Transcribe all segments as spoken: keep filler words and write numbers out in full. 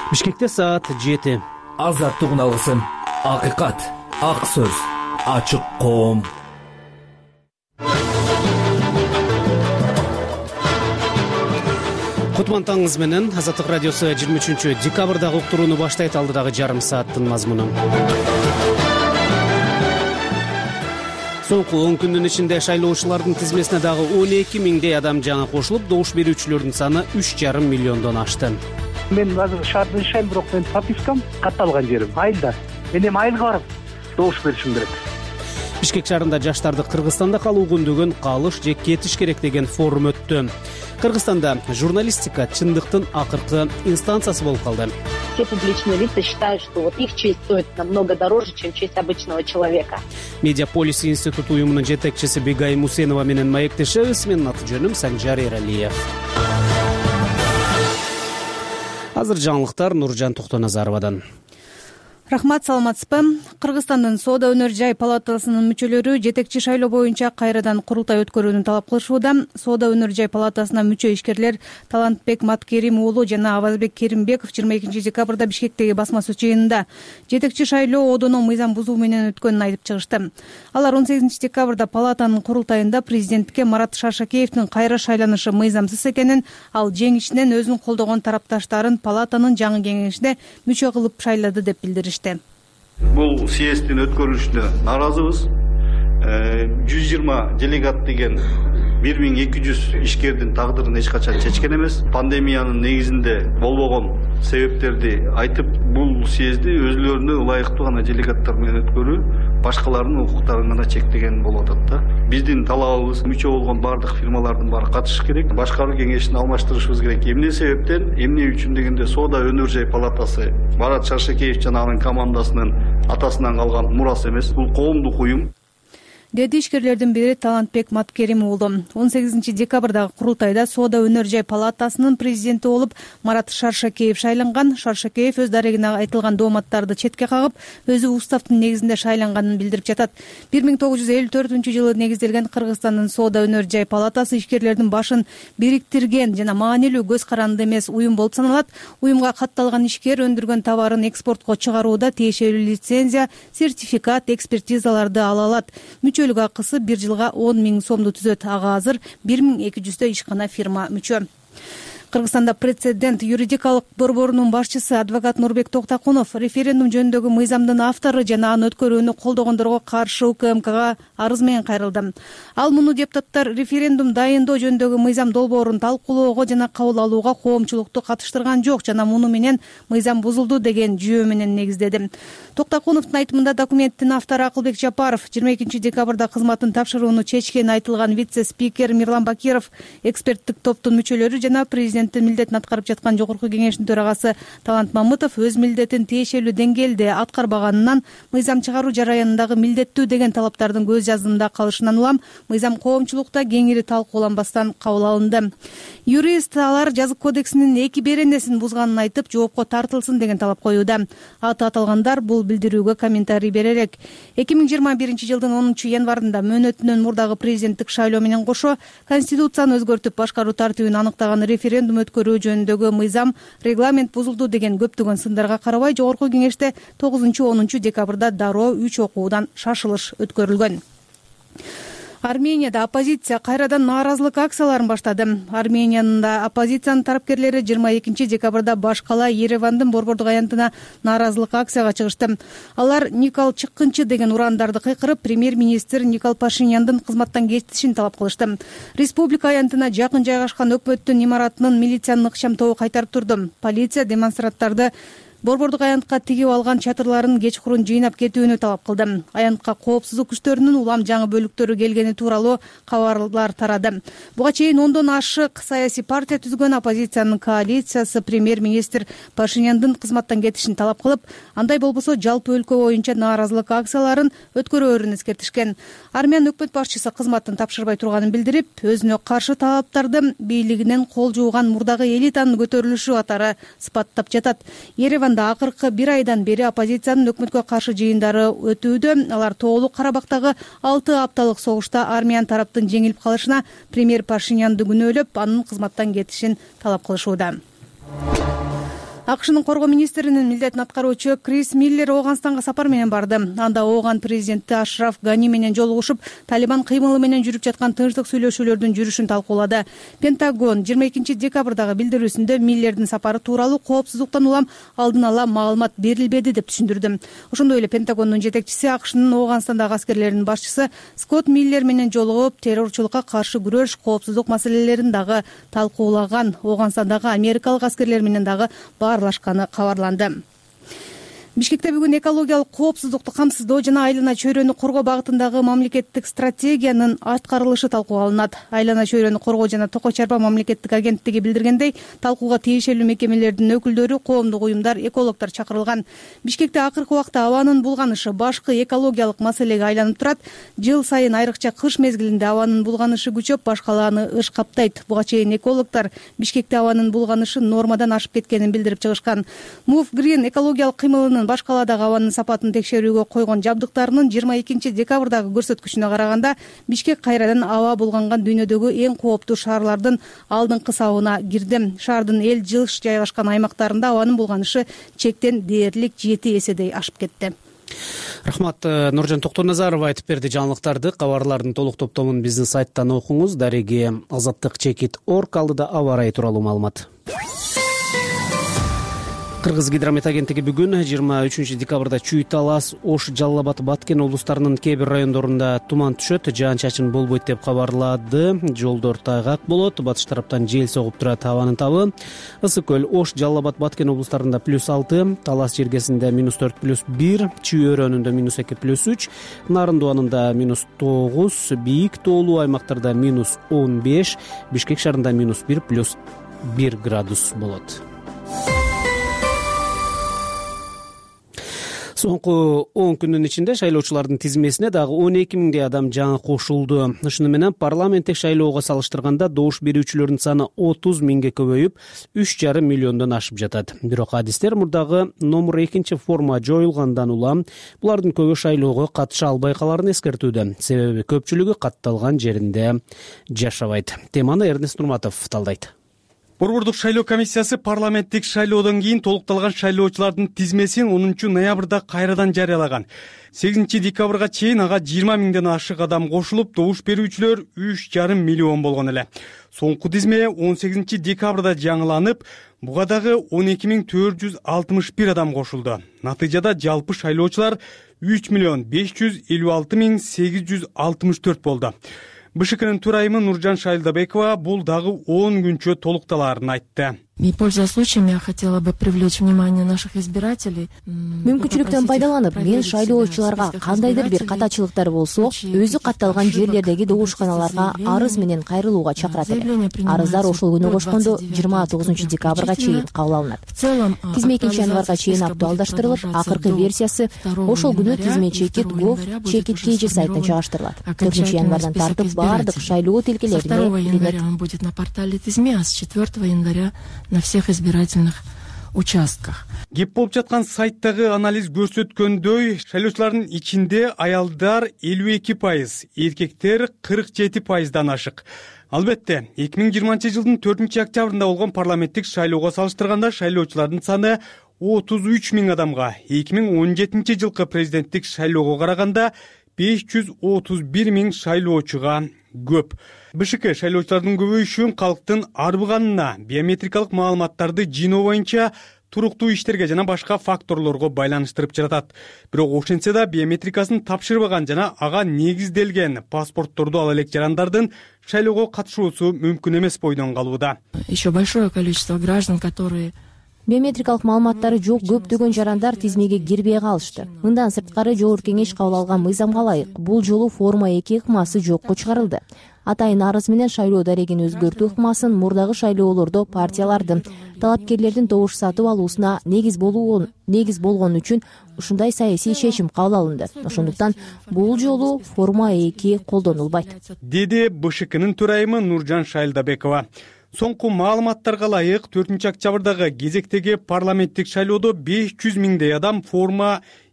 Бишкекте саат жети. Азаттык үналгысын, акыйкат, ак сөз, ачык коом. Кутман таңыңыз менен Азаттык радиосу жыйырма үчүнчү декабрдагы уктурууну баштайт. Алдыдагы жарым сааттын мазмуну. Соңку он күндүн ичинде шайлоочулардын тизмесине дагы он эки миңдей адам жаңы кошулуп, добуш берүүчүлөрдүн саны үч жарым миллиондон ашты. Мен азыр шаардын ишейм, бирок менин пропискам катталган жерим айылда. Мен эми айылга барып добуш беришим керек. Бишкек шаарында жаштарды Кыргызстанда калуу күндөгөн калыш же кетиш керек деген форум өттү. Кыргызстанда журналистика чындыктын акыркы инстанциясы болуп калды. Все публичные лица считают, что вот их честь стоит намного дороже, чем честь обычного человека. Медиаполис институту уюмунун жетекчиси Бегай Мусенова менен маектешебиз. Менин аты жөнүм Санжар Эралиев. Азыр жаңылыктар Нуржан Токтоназаровадан. Рахмат, саламатсызбы? Кыргызстандын Соода өнөр жай палатасынын мүчөлөрү жетекчи шайлоо боюнча кайрадан курултай өткөрүүнү талап кылышууда. Соода өнөр жай палатасына мүчө ишкерлер Талантбек Маткерим уулу жана Авазбек Керимбеков жыйырма экинчи декабрда Бишкектеги басма сөз жыйынында жетекчи шайлоо одону мыйзам бузуу менен өткөнүн айтып чыгышты. Алар он сегизинчи декабрда палатанын курултайында президентке Марат Шаршакеевдин кайра шайланышы мыйзамсыз экенин, ал жеңишинен өзүн колдогон тарапташтарын палатанын жаңы кеңешине мүчө кылып шайлады деп билдиришти. Бул съезддин өткөрүлүшүнө нааразыбыз. жүз жыйырма делегат деген бир миң эки жүз ишкердин тагдырын эч качан чечкен эмес. Пандемиянын негизинде болбогон себептерди айтып, бул съездди өзүлөрүнө ылайыктуу гана делегаттар менен өткөрүү башкалардын укуктарын гана чектеген болуп атат да. Биздин талабыбыз мүчө болгон бардык фирмалардын баары катышыш керек. Башкаруу кеңешин алмаштырышыбыз керек. Эмне себептен, эмне үчүн дегенде Соода өнөр жай палатасы Марат Шаршакеев жана анын командасынын атасынан калган мурасы эмес. Бул коомдук уюм. Деди ишкерлердин бири Талантбек Маткерим уулу. он сегизинчи декабрдагы курултайда Соода өнөр жай палатасынын президенти болуп Марат Шаршакеев шайланган. Шаршакеев өз дарегине айтылган дооматтарды четке кагып, өзү уставтын негизинде шайланганын билдирип жатат. бир миң тогуз жүз элүү төртүнчү жылы негизделген Кыргызстандын Соода өнөр жай палатасы ишкерлердин башын бириктирген жана маанилүү көз каранды эмес уюм болуп саналат. Уюмга катталган ишкер өндүргөн товарын экспортко чыгарууда тиешелүү лицензия, сертификат, экспертизаларды ала алат. Мүчөлүк акысы бир жылга он миң сомду түзөт. Ага азыр бир миң эки жүздөй ишкана фирма мүчө. Кыргызстанда прецедент юридикалык борборунун башчысы адвокат Нурбек Токтакунов референдум жөнүндөгү мыйзамдын автору жана аны өткөрүүнү колдогондорго каршы УКМКга арыз менен кайрылды. Ал муну депутаттар референдум дайындоо жөнүндөгү мыйзам долбоорун талкуулоого жана кабыл алууга коомчулукту катыштырган жок жана муну менен мыйзам бузулду деген жүйө менен негиздеди. Токтакуновдун айтымында документтин автору Акылбек Жапаров жыйырма экинчи декабрда кызматын тапшырууну чечкени айтылган вице-спикер Мирлан Бакиров, эксперттик топтун мүчөлөрү жана президент милдетин аткарып жаткан жогорку кеңештин төрагасы Талант Мамытов өз милдетин тиешелүү деңгээлде аткарбаганынан мыйзам чыгаруу жараянындагы милдеттүү деген талаптардын көз жаздымда калышынан улам мыйзам коомчулукта кеңири талкууланбастан кабыл алынды. Юрист алар жазык кодексинин эки беренесин бузганын айтып, жоопко тартылсын деген талап коюуда. Аты аталгандар бул билдирүүгө комментарий беререк. эки миң жыйырма биринчи жылдын онунчу январында мөөнөтүнөн мурдагы президенттик шайлоо менен кошо конституцияны өзгөртүп башкаруу тартибин аныктаган референдум өткөрүү жөнүндөгү мыйзам регламент бузулду деген көптөгөн сындарга карабай жогорку кеңеште тогузунчу онунчу декабрда дароо үч окуудан шашылыш өткөрүлгөн. Арменияда оппозиция кайрадан нааразылык акцияларын баштады. Армениянын да оппозициянын тарапкерлери жыйырма экинчи декабрда баш кала Еревандын борбордук аянтына нааразылык акцияга чыгышты. Алар Никол чыккынчы деген урандарды кыйкырып, премьер-министр Никол Пашиняндын кызматтан кетишин талап кылышты. Республика аянтына жакын жайгашкан өкмөттүн имаратынын милициянын ыкчам тобу кайтарып турду. Полиция демонстранттарды борбордук аянтка тигип алган чатырларын кечкурун жыйнап кетүүнү талап кылды. Аянтка коопсуздук күчтөрүнүн улам жаңы бөлүктөрү келгени тууралуу кабарлар тарады. Буга чейин ондон ашык саясий партия түзгөн оппозициянын коалициясы премьер-министр Пашиняндын кызматтан кетишин талап кылып, андай болбосо жалпы өлкө боюнча нааразылык акцияларын өткөрөөрүн эскертишкен. Армян өкмөт башчысы кызматтын тапшырбай турганын билдирип, өзүнө каршы талаптарды бийлигинен кол жууган мурдагы элитанын көтөрүлүшү катары сыпаттап жатат. Ереван акыркы бир айдан бери оппозициянын өкмөткө каршы жыйындары өтүүдө. Алар Тоолук Карабактагы алты апталык согушта армян тараптын жеңилип калышына премьер Пашинянды күнөөлөп, анын кызматтан кетишин талап кылышууда. акшнын коргоо министринин милдетин аткаруучу Крис Миллер Ооганстанга сапар менен барды. Анда Ооган президенти Ашраф Гани менен жолугушуп, Талибан кыймылы менен жүрүп жаткан тынчтык сүйлөшүүлөрдүн жүрүшүн талкуулады. Пентагон жыйырма экинчи декабрдагы билдирүүсүндө Миллердин сапары тууралуу коопсуздуктан улам алдын ала маалымат берилбеди деп түшүндүрдү. Ошондой эле Пентагондун жетекчиси акшнын Ооганстандагы аскерлеринин башчысы Скотт Миллер менен жолугуп, террорчулукка каршы күрөш, коопсуздук маселелерин дагы талкуулаган. Ооганстандагы америкалык аскерлер менен дагы баарлашканы кабарланды. Бишкекте бүгүн экологиялык коопсуздукту камсыздоо жана айлана чөйрөнү коргоо багытындагы мамлекеттик стратегиянын аткарылышы талкууланат. Айлана чөйрөнү коргоо жана Токой Чарба мамлекеттик агенттиги билдиргендей, талкууга тиешелүү мекемелердин өкүлдөрү, коомдук уюмдар, экологдор чакырылган. Бишкекте акыркы убакта абанын булганышы башкы экологиялык маселеге айланып турат. Жыл сайын айрыкча кыш мезгилинде абанын булганышы күчөп, баш калааны ыш каптайт. Буга чейин экологдор Бишкекте абанын булганышы нормадан ашып кеткенин билдирип чыгышкан. Move Green экологиялык кыймылынын баш каладагы абанын сапатын текшерүүгө койгон жабдыктарынын жыйырма экинчи декабрдагы көрсөткүчүнө караганда, Бишкек кайрадан аба булганган дүйнөдөгү эң кооптуу шаарлардын алдыңкы сабына кирди. Шаардын эл жылыш жайгашкан аймактарында абанын булганышы чектен дээрлик жети эседей ашып кетти. Рахмат, Нуржан Токтоназарова айтып берди жаңылыктарды. Кабарлардын толук топтомун биздин сайттан окуңуз. Дареги азаттык чекит точка орг алдыда аба ырайы тууралуу маалымат. Кыргыз гидромет агенттиги бүгүн жыйырма үчүнчү декабрда Чүй, Талас, Ош, Жалал Абад, Баткен облустарынын кээ бир райондорунда туман түшөт, жаан-чачын болбойт деп кабарлады. Жолдор тайгак болот, батыш тараптан жел согуп турат. Абанын табы Ысык көл, Ош, Жалал Абад, Баткен облустарында плюс алты, Талас жергесинде минус төрт плюс бир, Чүй өрөөнүндө минус эки плюс үч, Нарын дуанында минус тогуз, бийик тоолуу аймактарда минус он беш, Бишкек шаарында минус бир плюс бир градус болот. Соңку он күндүн ичинде шайлоочулардын тизмесине дагы он эки миңдей адам жаңы кошулду. Ушуну менен парламенттик шайлоого салыштырганда добуш берүүчүлөрдүн саны отуз миңге көбөйүп, үч жарым миллиондон ашып жатат. Бирок адистер мурдагы номер экинчи форма жоюлгандан улам булардын көбү шайлоого катыша албай каларын эскертүүдө. Себеби көпчүлүгү катталган жеринде жашабайт. Теманы Эрнест Нурматов талдайт. Борбордук шайлоо комиссиясы парламенттик шайлоодон кийин толукталган шайлоочулардын тизмесин онунчу ноябрда кайрадан жарыялаган. сегизинчи декабрга чейин ага жыйырма миңден ашык адам кошулуп, добуш берүүчүлөр үч жарым миллион болгон эле. Соңку тизме он сегизинчи декабрда жаңыланып, буга дагы он эки миң төрт жүз алтымыш бир адам кошулду. Натыйжада жалпы шайлоочулар үч миллион беш жүз элүү алты миң сегиз жүз алтымыш төрт болду. БШКнын төрайымы Нуржан Шайлдабекова бул дагы он күнчө толукталаарын айтты. И, пользуясь случаем, я хотела бы привлечь внимание наших избирателей. Мүмкүнчүлүктөн пайдаланып, мен шайлоочуларга кандайдыр бир катачылыктар болсо, өзү катталган жерлердеги добушканаларга арыз менен кайрылууга чакырат элем. Арыздар ошол күнү кошкондо жыйырма тогузунчу декабрга чейин кабыл алынат. Тизме экинчи январга чейин актуалдаштырылып, акыркы версиясы ошол күнү тизме чекит точка гов чекит kg сайтынан чыгаштырылат. төртүнчү январдан тартып баардык шайлоо тилкелерине второго января он будет на портале Тизме, а с четвёртого января на всех избирательных участках. Кеп болуп жаткан сайттагы анализ көрсөткөндөй, шайлоочулардын ичинде аялдар элүү эки пайыз, эркектер кырк жети пайыздан ашык. Албетте, эки миң жыйырманчы жылдын төртүнчү октябрында болгон парламенттик шайлоого салыштырганда шайлоочулардын саны отуз үч миң адамга, эки миң он жетинчи жылкы президенттик шайлоого караганда беш жүз отуз бир миң шайлоочуга көп. БШК шайлоочулардын көбөйүшүн калктын арбыганына, биометрикалык маалыматтарды жыйноо боюнча туруктуу иштерге жана башка факторлорго байланыштырып жатат. Бирок ошентсе да биометрикасын тапшырбаган жана ага негизделген паспортторду ала элек жарандардын шайлоого катышуусу мүмкүн эмес бойдон калууда. Еще большое количество граждан, которые биометрикалык маалыматтары жок көптөгөн жарандар тизмеге кирбей калышты. Мындан сырткары жогорку кеңеш кабыл алган мыйзамга ылайык бул жолу форма эки ыкмасы жокко чыгарылды. Атайын арыз менен шайлоо дарегин өзгөртүү ыкмасын мурдагы шайлоолордо партиялардын, талапкерлердин добуш сатып алуусуна негиз болуун негиз болгон үчүн ушундай саясий чечим кабыл алынды. Ошондуктан бул жолу форма эки колдонулбайт, деди БШКнын төрайымы Нуржан Шайлдабекова. Соңку маалыматтарга ылайык төртүнчү октябрдагы кезектеги парламенттик шайлоодо беш жүз миңдей адам форма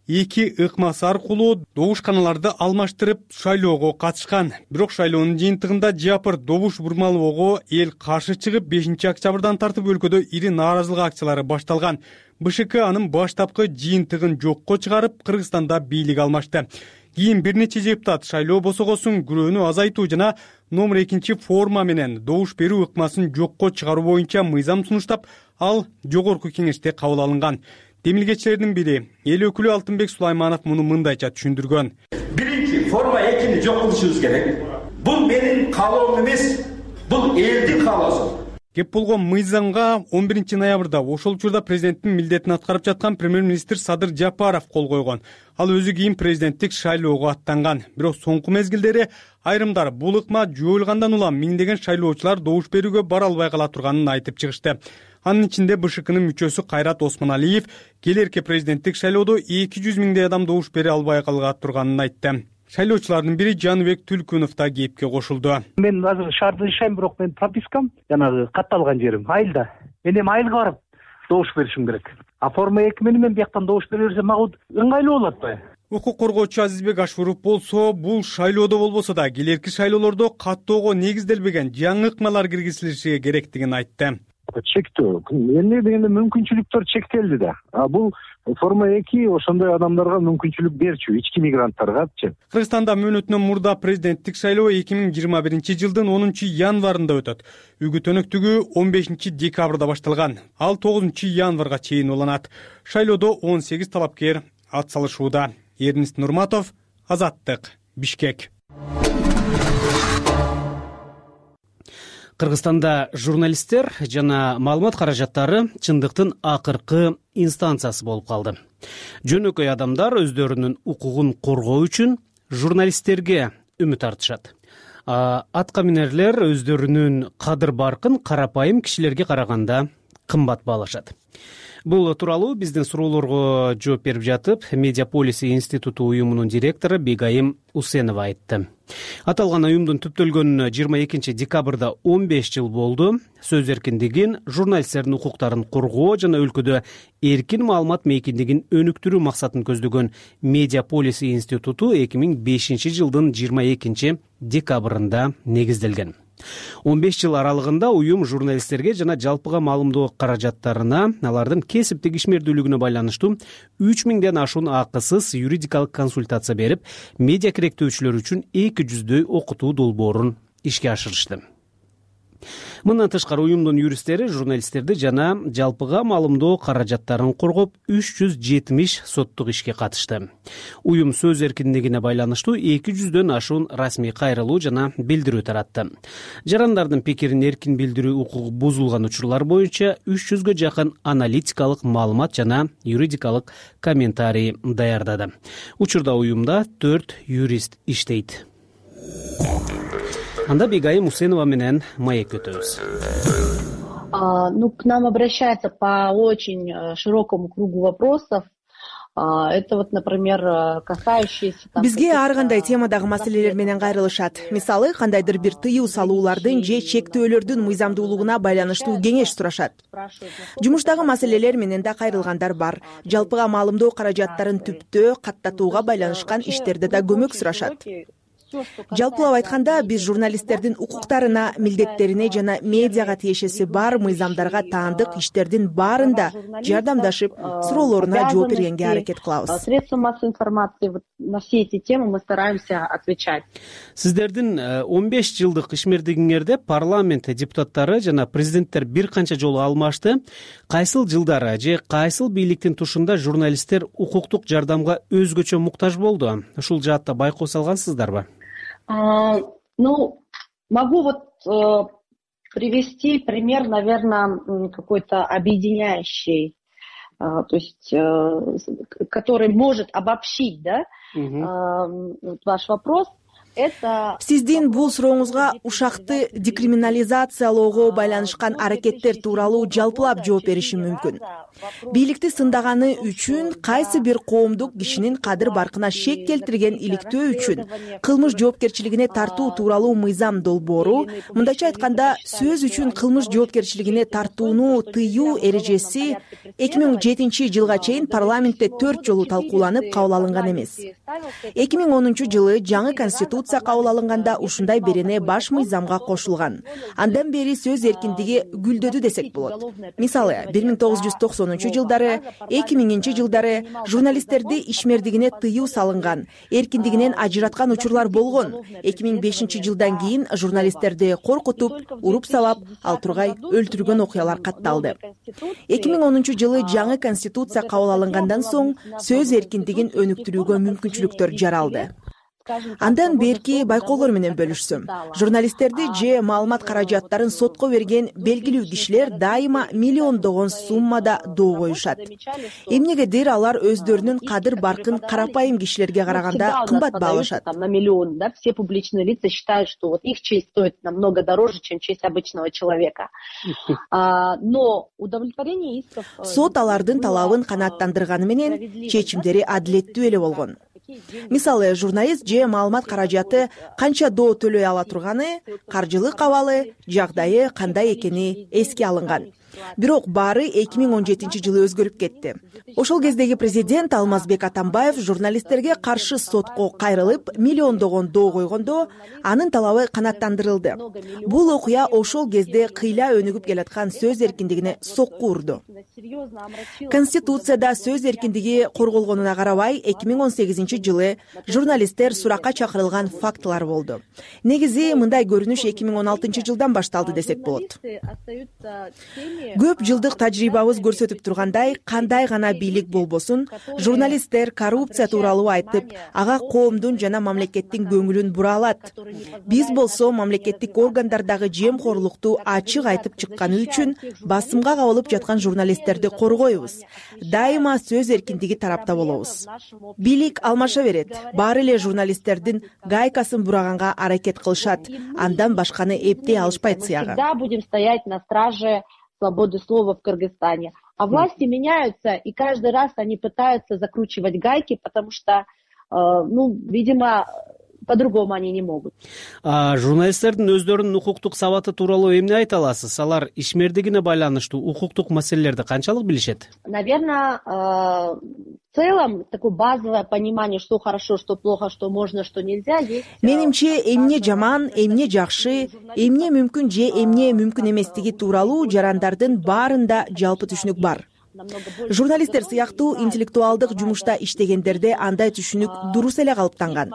эки ыкмасы аркылуу добушканаларды алмаштырып шайлоого катышкан. Бирок шайлоонун жыйынтыгында Жапар Добуш Бурмалового эл каршы чыгып, бешинчи октябрдан тартып өлкөдө ири нааразылык акциялары башталган. БШК анын баштапкы жыйынтыгын жокко чыгарып, Кыргызстанда бийлик алмашты. Кийин бир нече депутат шайлоо босогосун күрөөнү азайтуу жана номер экинчи форма менен добуш берүү ыкмасын жокко чыгаруу боюнча мыйзам сунуштап, ал жогорку кеңеште кабыл алынган. Демилгечилердин бири, эл өкүлү Алтынбек Сулайманов муну мындайча түшүндүргөн. Биринчи, форма экини жок кылышыбыз керек. Бул менин каалоом эмес, бул элдин каалоосу. Кеп болгон мыйзамга он биринчи ноябрда ошол учурда президенттин милдетин аткарып жаткан премьер-министр Садыр Жапаров кол койгон. Ал өзү кийин президенттик шайлоого аттанган. Бирок соңку мезгилдери айрымдар бул ыкма жоюлгандан улам миңдеген шайлоочулар добуш берүүгө бара албай кала турганын айтып чыгышты. Анын ичинде БШКнын мүчөсү Кайрат Осмоналиев келерки президенттик шайлоодо эки жүз миңдей адам добуш бере албай кала турганын айтты. Шайлоочулардын бири Жаныбек Түлкүнов да кепке кошулду. Мен азыр шаарды жашайм, бирок менин пропискам жанагы катталган жерим айылда. Мен эми айылга барып добуш беришим керек. А форма эки менен мен бияктан добуш бере берсем мага ыңгайлуу болот атпайбы? Укук коргоочу Азизбек Ашуруп болсо, бул шайлоодо болбосо да келерки шайлоолордо каттоого негизделбеген жаңы ыкмалар киргизилиши керектигин айтты. Чектөө эмне дегенде мүмкүнчүлүктөр чектелди да. А бул форма эки ошондой адамдарга мүмкүнчүлүк берчү, ички мигранттаргачы. Кыргызстанда мөөнөтүнөн мурда президенттик шайлоо эки миң жыйырма биринчи жылдын онунчу январында өтөт. Үгүт өнөктүгү он бешинчи декабрда башталган. Ал тогузунчу январга чейин уланат. Шайлоодо он сегиз талапкер ат салышууда. Эрнест Нурматов, Азаттык, Бишкек. Кыргызстанда журналисттер жана маалымат каражаттары чындыктын акыркы инстанциясы болуп калды. Жөнөкөй адамдар өздөрүнүн укугун коргоо үчүн журналисттерге үмүт артышат. Атка минерлер өздөрүнүн кадыр баркын карапайым кишилерге караганда кымбат баалашат. Бул тууралуу биздин суроолорго жооп берип жатып, Медиаполис институту уюмунун директору Бегайым Усенова айтты. Аталган уюмдун түптөлгөнүнө жыйырма экинчи декабрда он беш жыл болду. Сөз эркиндигин, журналисттердин укуктарын коргоо жана өлкөдө эркин маалымат мейкиндигин өнүктүрүү максатын көздөгөн Медиаполис институту эки миң бешинчи жылдын жыйырма экинчи декабрында негизделген. он беш жыл аралыгында уюм журналисттерге жана жалпыга маалымдоо каражаттарына, алардын кесиптик ишмердүүлүгүнө байланыштуу үч миңден ашуун акысыз юридикалык консультация берип, медиа керектөөчүлөр үчүн эки жүздөй окутуу долбоорун ишке ашырышты. Мындан тышкары уюмдун юристтери журналисттерди жана жалпыга маалымдоо каражаттарын коргоп үч жүз жетимиш соттук ишке катышты. Уюм сөз эркиндигине байланыштуу эки жүздөн ашуун расмий кайрылуу жана билдирүү таратты. Жарандардын пикирин эркин билдирүү укугу бузулган учурлар боюнча үч жүзгө жакын аналитикалык маалымат жана юридикалык комментарий даярдады. Учурда уюмда төрт юрист иштейт. Анда Бегайым Усенова менен маек өтөбүз. Ну, к нам обращаются по очень широкому кругу вопросов. Это вот, например, касающиеся... Бизге ар кандай темадагы маселелер менен кайрылышат. Мисалы, кандайдыр бир тыюу салуулардын же чектөөлөрдүн мыйзамдуулугуна байланыштуу кеңеш сурашат. Жумуштагы маселелер менен да кайрылгандар бар. Жалпыга маалымдоо каражаттарын түптөө, каттатууга байланышкан иштерде да көмөк сурашат. Жалпылап айтканда, биз журналисттердин укуктарына, милдеттерине жана медиага тиешеси бар мыйзамдарга таандык иштердин баарында жардамдашып, суроолоруна жооп бергенге аракет кылабыз. Средства массовой информации на все эти темы мы стараемся отвечать. Сиздердин он беш жылдык ишмердигиңерде парламент депутаттары жана президенттер бир канча жолу алмашты. Кайсыл жылдары же кайсыл бийликтин тушунда журналисттер укуктук жардамга өзгөчө муктаж болду? Ушул жаатта байкоо салгансыздарбы? А, ну, могу вот э, привести пример, наверное, какой-то объединяющий, э, то есть, э, который может обобщить, да, угу. э, ваш вопрос. Сиздин бул сурооңузга ушакты декриминализациялоого байланышкан аракеттер тууралуу жалпылап жооп беришим мүмкүн. Бийликти сындаганы үчүн кайсы бир коомдук кишинин кадыр баркына шек келтирген иликтөө үчүн кылмыш жоопкерчилигине тартуу тууралуу мыйзам долбоору, мындайча айтканда сөз үчүн кылмыш жоопкерчилигине тартууну тыюу эрежеси эки миң жетинчи жылга чейин парламентте төрт жолу талкууланып кабыл алынган эмес. эки миң онунчу жылы жаңы конституция кабыл алынганда ушундай берене баш мыйзамга кошулган. Андан бери сөз эркиндиги гүлдөдү десек болот. Мисалы, бир миң тогуз жүз токсонунчу жылдары, эки миңинчи жылдары журналисттерди ишмердигине тыюу салынган, эркиндигинен ажыраткан учурлар болгон. эки миң бешинчи жылдан кийин журналисттерди коркутуп, уруп сабап, ал тургай өлтүргөн окуялар катталды. эки миң онунчу жылы жаңы конституция кабыл алынгандан соң сөз эркиндигин өнүктүрүүгө мүмкүнчүлүктөр жаралды. Андан берки байкоолор менен бөлүшсөм. Журналисттерди же маалымат каражаттарын сотко берген белгилүү кишилер дайыма миллиондогон суммада доо коюшат. Эмнегедир алар өздөрүнүн кадыр баркын карапайым кишилерге караганда кымбат баалашат. На миллион, да, все публичные лица считают, что вот их честь стоит намного дороже, чем честь обычного человека. Но удовлетворение исков... Сот алардын талабын канааттандырганы менен чечимдери адилеттүү эле болгон. Мисалы, журналист же маалымат каражаты канча доо төлөй ала турганы, каржылык абалы, жагдайы кандай экени эске алынган. Бирок баары эки миң он жетинчи жылы өзгөрүп кетти. Ошол кездеги президент Алмазбек Атамбаев журналисттерге каршы сотко кайрылып, миллиондогон доо койгондо, анын талабы канааттандырылды. Бул окуя ошол кезде кыйла өнүгүп келаткан сөз эркиндигине сокку урду. Конституцияда сөз эркиндиги корголгонуна карабай, эки миң он сегизинчи жылы журналисттер суракка чакырылган фактылар болду. Негизи мындай көрүнүш эки миң он алтынчы жылдан башталды десек болот. Көп жылдык тажрыйбабыз көрсөтүп тургандай, кандай гана бийлик болбосун, журналисттер коррупция тууралуу айтып, ага коомдун жана мамлекеттин көңүлүн бура алат. Биз болсо мамлекеттик органдардагы жемкорлукту ачык айтып чыкканы үчүн басымга кабылып жаткан журналисттерди коргойбуз. Дайыма сөз эркиндиги тарапта болобуз. Бийлик алмаша берет. Баары эле журналисттердин гайкасын бураганга аракет кылышат. Андан башканы эптей алышпайт сыягы. Всегда будем стоять на страже свободы слова в Кыргызстане. А власти mm. меняются, и каждый раз они пытаются закручивать гайки, потому что, э, ну, видимо, по-другому они не могут. А журналисттердин өздөрүнүн укуктук сабаты тууралуу эмне айта аласыз? Алар ишмердигине байланыштуу укуктук маселелерди канчалык билишет? Наверное, в целом такое базовое понимание, что хорошо, что плохо, что можно, что нельзя, есть. Менимче, эмне жаман, эмне жакшы, эмне мүмкүн же эмне мүмкүн эместиги тууралуу жарандардын баарында жалпы түшүнүк бар. Журналисттер сыяктуу интеллектуалдык жумушта иштегендерде андай түшүнүк дурус эле калыптанган.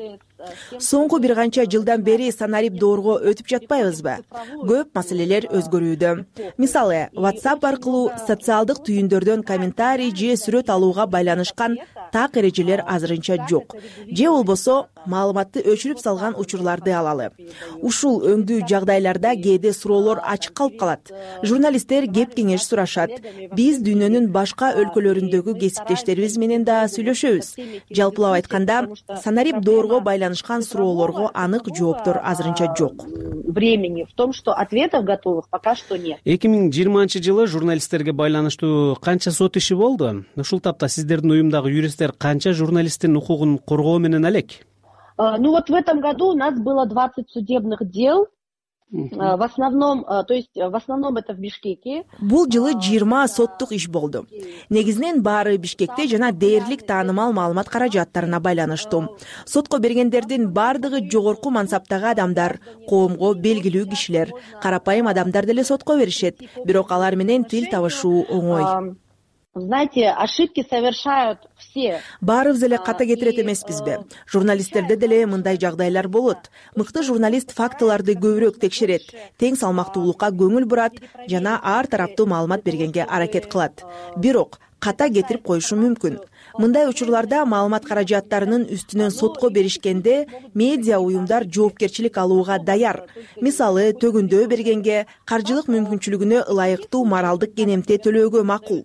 Соңку бир канча жылдан бери санарип доорго өтүп жатпайбызбы? Көп маселелер өзгөрүүдө. Мисалы, WhatsApp аркылуу социалдык түйүндөрдөн комментарий же сүрөт алууга байланышкан так эрежелер азырынча жок. Же болбосо маалыматты өчүрүп салган учурларды алалы. Ушул өңдүү жагдайларда кээде суроолор ачык калып калат. Журналисттер кеп кеңеш сурашат. Биз дүйнөнүн башка өлкөлөрүндөгү кесиптештерибиз менен да сүйлөшөбүз. Жалпылап айтканда, санарип доорго байланышкан суроолорго анык жооптор азырынча жок. Времени в том, что ответов готовых пока что нет. эки миң жыйырманчы жылы журналисттерге байланыштуу канча сот иши болду? Ушул тапта сиздердин уюмдагы юристтер канча журналисттин укугун коргоо менен алек? Ну вот в этом году у нас было двадцать судебных дел. Uh-huh. В основном, то есть в основном это в Бишкеке. Бул жылы жыйырма соттук иш болду. Негизинен баары Бишкекте жана дээрлик таанымал маалымат каражаттарына байланыштуу. Сотко бергендердин бардыгы жогорку мансаптагы адамдар, коомго белгилүү кишилер, карапайым адамдар деле сотко беришет. Бирок алар менен тил табышуу оңой. Знаете, ошибки совершают все. Баарыбыз эле ката кетирет эмеспизби? Журналисттерде деле мындай жагдайлар болот. Мыкты журналист фактыларды көбүрөөк текшерет, тең салмактуулукка көңүл бурат жана ар тараптуу маалымат бергенге аракет кылат. Бирок ката кетирип коюшу мүмкүн. Мындай учурларда маалымат каражаттарынын үстүнөн сотко беришкенде медиа уюмдар жоопкерчилик алууга даяр. Мисалы, төгүндөө бергенге, каржылык мүмкүнчүлүгүнө ылайыктуу моралдык кенемте төлөөгө макул.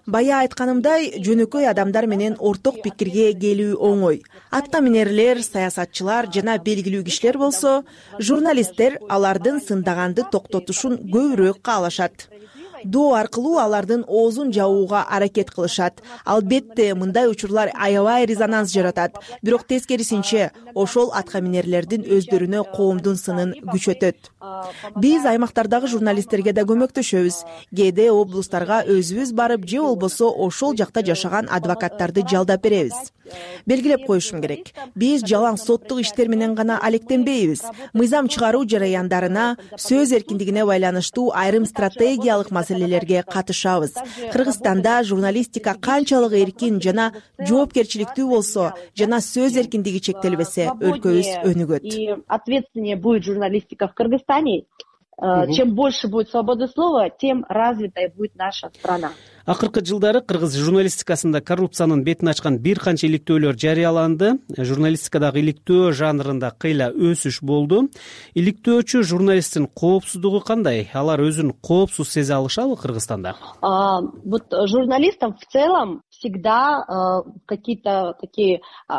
бая айтканымдай, жөнөкөй адамдар менен орток пикирге келүү оңой. Атка минерлер, саясатчылар жана белгилүү кишилер болсо, журналисттер алардын сындаганды токтотушун көбүрөөк каалашат. Доо аркылуу алардын оозун жабууга аракет кылышат. Албетте, мындай учурлар аябай резонанс жаратат. Бирок тескерисинче, ошол атка минерлердин өздөрүнө коомдун сынын күчөтөт. Биз аймактардагы журналисттерге да көмөктөшөбүз. Кээде облустарга өзүбүз барып, же болбосо ошол жакта жашаган адвокаттарды жалдап беребиз. Белгилеп коюшум керек. Биз жалаң соттук иштер менен гана алектенбейбиз. Мыйзам чыгаруу жараяндарына, сөз эркиндигине байланыштуу айрым стратегиялык маселелерге катышабыз. Кыргызстанда журналистика канчалык эркин жана жоопкерчиликтүү болсо, жана сөз эркиндиги чектелбесе, өлкөбүз өнүгөт. И ответственнее будет журналистика в Кыргызстане. Чем больше будет свободы слова, тем развитой будет наша страна. Акыркы жылдары кыргыз журналистикасында коррупциянын бетин ачкан бир канча иликтөөлөр жарыяланды. Журналистикадагы иликтөө жанрында кыйла өсүш болду. Иликтөөчү журналисттин коопсуздугу кандай? Алар өзүн коопсуз сезе алышабы Кыргызстанда? Вот журналистам в целом всегда какие-то такие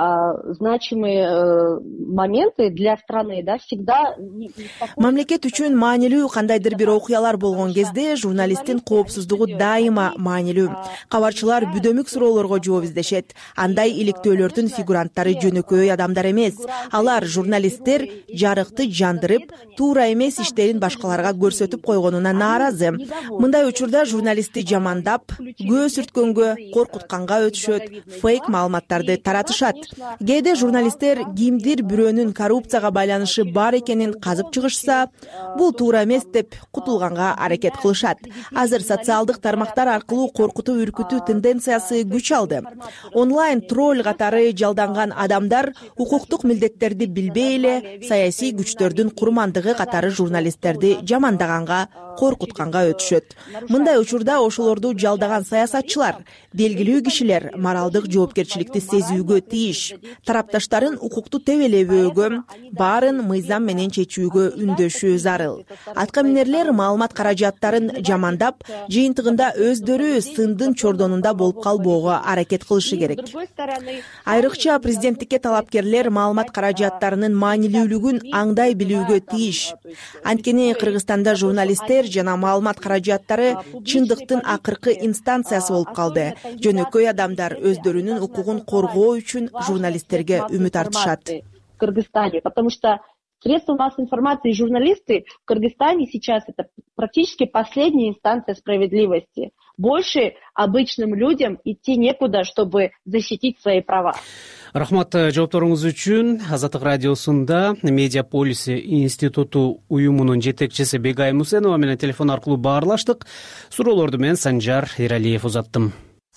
значимые моменты для страны, да, всегда. Мамлекет үчүн маанилүү кандайдыр бир окуялар болгон кезде журналисттин коопсуздугу дайыма маанилүү. Кабарчылар бүдөмүк суроолорго жооп издешет. Андай иликтөөлөрдүн фигуранттары жөнөкөй адамдар эмес. Алар журналисттер жарыкты жандырып, туура эмес иштерин башкаларга көрсөтүп койгонуна нааразы. Мындай учурда журналистти жамандап, көз сүрткөнгө, коркутканга өтүшөт, фейк маалыматтарды таратышат. Кээде журналисттер кимдир бирөөнүн коррупцияга байланышы бар экенин казып чыгышса, бул туура эмес деп кутулганга аракет кылышат. Азыр социалдык тармактар аркылуу коркутуу үркүтүү тенденциясы күч алды. Онлайн тролль катары жалданган адамдар укуктук милдеттерди билбей эле саясий күчтөрдүн курмандыгы катары журналисттерди жамандаганга, коркутканга өтүшөт. Мындай учурда ошолорду жалдаган саясатчылар, белгилүү кишилер моралдык жоопкерчиликти сезүүгө тийиш. Тарапташтарын укукту тебелебөөгө, баарын мыйзам менен чечүүгө үндөшүү зарыл. Атка минерлер маалымат каражаттарын жамандап, жыйынтыгында өздөрү сындын чордонунда болуп калбоого аракет кылышы керек. Айрыкча президенттикке талапкерлер маалымат каражаттарынын маанилүүлүгүн аңдай билүүгө тийиш. Анткени Кыргызстанда журналисттер жана маалымат каражаттары чындыктын акыркы инстанциясы болуп калды. Жөнөкөй адамдар өздөрүнүн укугун коргоо үчүн журналисттерге үмүт артышат. В Кыргызстане, потому что средства массовой информации и журналисты в Кыргызстане сейчас это практически последняя инстанция справедливости. Больше обычным людям идти некуда, чтобы защитить свои права. Рахмат жоопторуңуз үчүн. Азаттык радиосунда Медиаполис институту уюмунун жетекчиси Бегай Мусенова менен телефон аркылуу баарлаштык. Суроолорду мен Санжар Эралиев узаттым.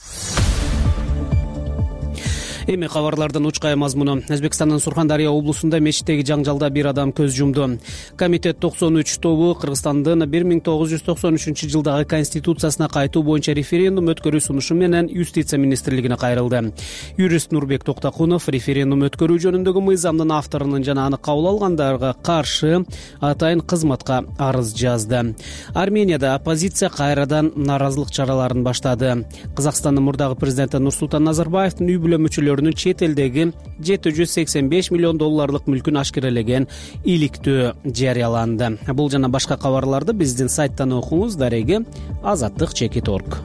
Эми кабарлардын учкай мазмуну. Өзбекстандын Сурхандария облусунда мечиттеги жаңжалда бир адам көз жумду. Комитет токсон үч тобу Кыргызстандын бир миң тогуз жүз токсон үчүнчү жылдагы конституциясына кайтуу боюнча референдум өткөрүү сунушу менен Юстиция министрлигине кайрылды. Юрист Нурбек Токтакунов референдум өткөрүү жөнүндөгү мыйзамдын авторунун жана аны кабыл алгандарга каршы атайын кызматка арыз жазды. Арменияда оппозиция кайрадан нааразылык чараларын баштады. Казакстандын мурдагы президенти Нурсултан Назарбаевдин үй бүлө мүчөлөрү чет элдеги жети жүз сексен беш миллион долларлык мүлкүн ашкерелеген иликтөө жарыяланды. Бул жана башка кабарларды биздин сайттан окуңуз. Дареги азаттык чекит точка орг.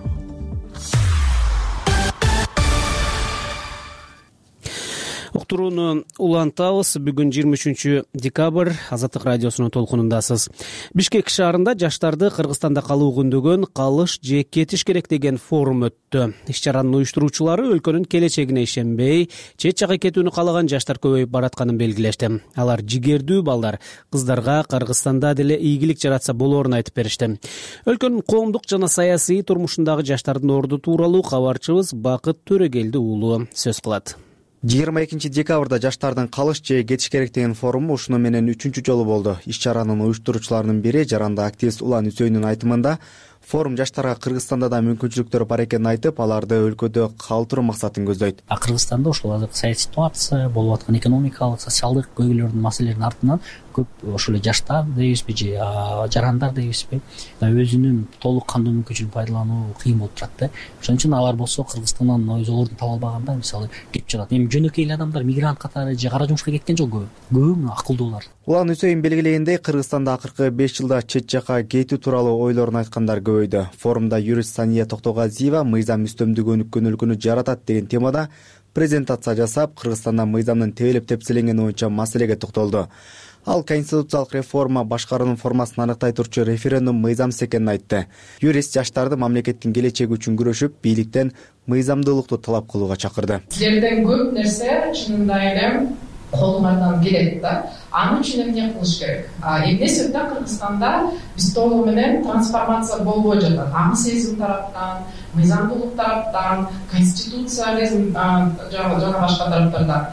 Уктурууну улантабыз. Бүгүн жыйырма үчүнчү декабрь Азаттык радиосунун толкунундасыз. Бишкек шаарында жаштарды Кыргызстанда калуу күндөгөн калыш же кетиш керек деген форум өттү. Иш-чаранын уюштуруучулары өлкөнүн келечегине ишенбей, чет жакка кетүүнү каалаган жаштар көбөйүп баратканын белгилешти. Алар жигердүү балдар кыздарга Кыргызстанда деле ийгилик жаратса болоорун айтып беришти. Өлкөнүн коомдук жана саясий турмушундагы жаштардын орду тууралуу кабарчыбыз Бакыт Төрөгелди уулу сөз кылат. жыйырма экинчи декабрда жаштардын калыш же кетиш керек деген форуму ушуну менен үчүнчү жолу болду. Иш-чаранын уюштуруучуларынын бири жаранды активист Улан Үсөйнүн айтымында Форум жаштарга Кыргызстанда да мүмкүнчүлүктөр бар экенин айтып, аларды өлкөдө калтыруу максатын көздөйт. Кыргызстанда ошол азыр саясий ситуация, болуп аткан экономикалык, социалдык көйгөйлөрдүн, маселелердин артынан көп ошол эле жаштар дейбизби же жарандар дейбизби, өзүнүн толук кандуу мүмкүнчүлүгүн пайдалануу кыйын болуп турат да. Ошон үчүн алар болсо Кыргызстандан өзүлөрүн таба албаганда мисалы кетип жатат. Эми жөнөкөй эле адамдар мигрант катары же кара жумушка кеткен жок көбү. Көбү акылдуулар. Улан Үсейин белгилегендей, Кыргызстанда акыркы беш жылда чет жака кетүү тууралуу ойлорун айткандар көбөйдү. Форумда юрист Сания Токтогазиева мыйзам үстөмдүгү өнүккөн өлкөнү жаратат деген темада презентация жасап, Кыргызстанда мыйзамдын тебелеп тепселенгени боюнча маселеге токтолду. Ал конституциялык реформа башкаруунун формасын аныктай турчу референдум мыйзамсыз экенин айтты. Юрист жаштарды мамлекеттин келечеги үчүн күрөшүп, бийликтен мыйзамдуулукту талап кылууга чакырды. Силерден көп нерсе чынында эле колуңардан келет да. Аны үчүн эмне кылыш керек? Эмне себептен Кыргызстанда биз толугу менен трансформация болбой жатат. Аңы сезим тараптан, мыйзамдуулук тараптан, конституциализм жана башка тараптардан.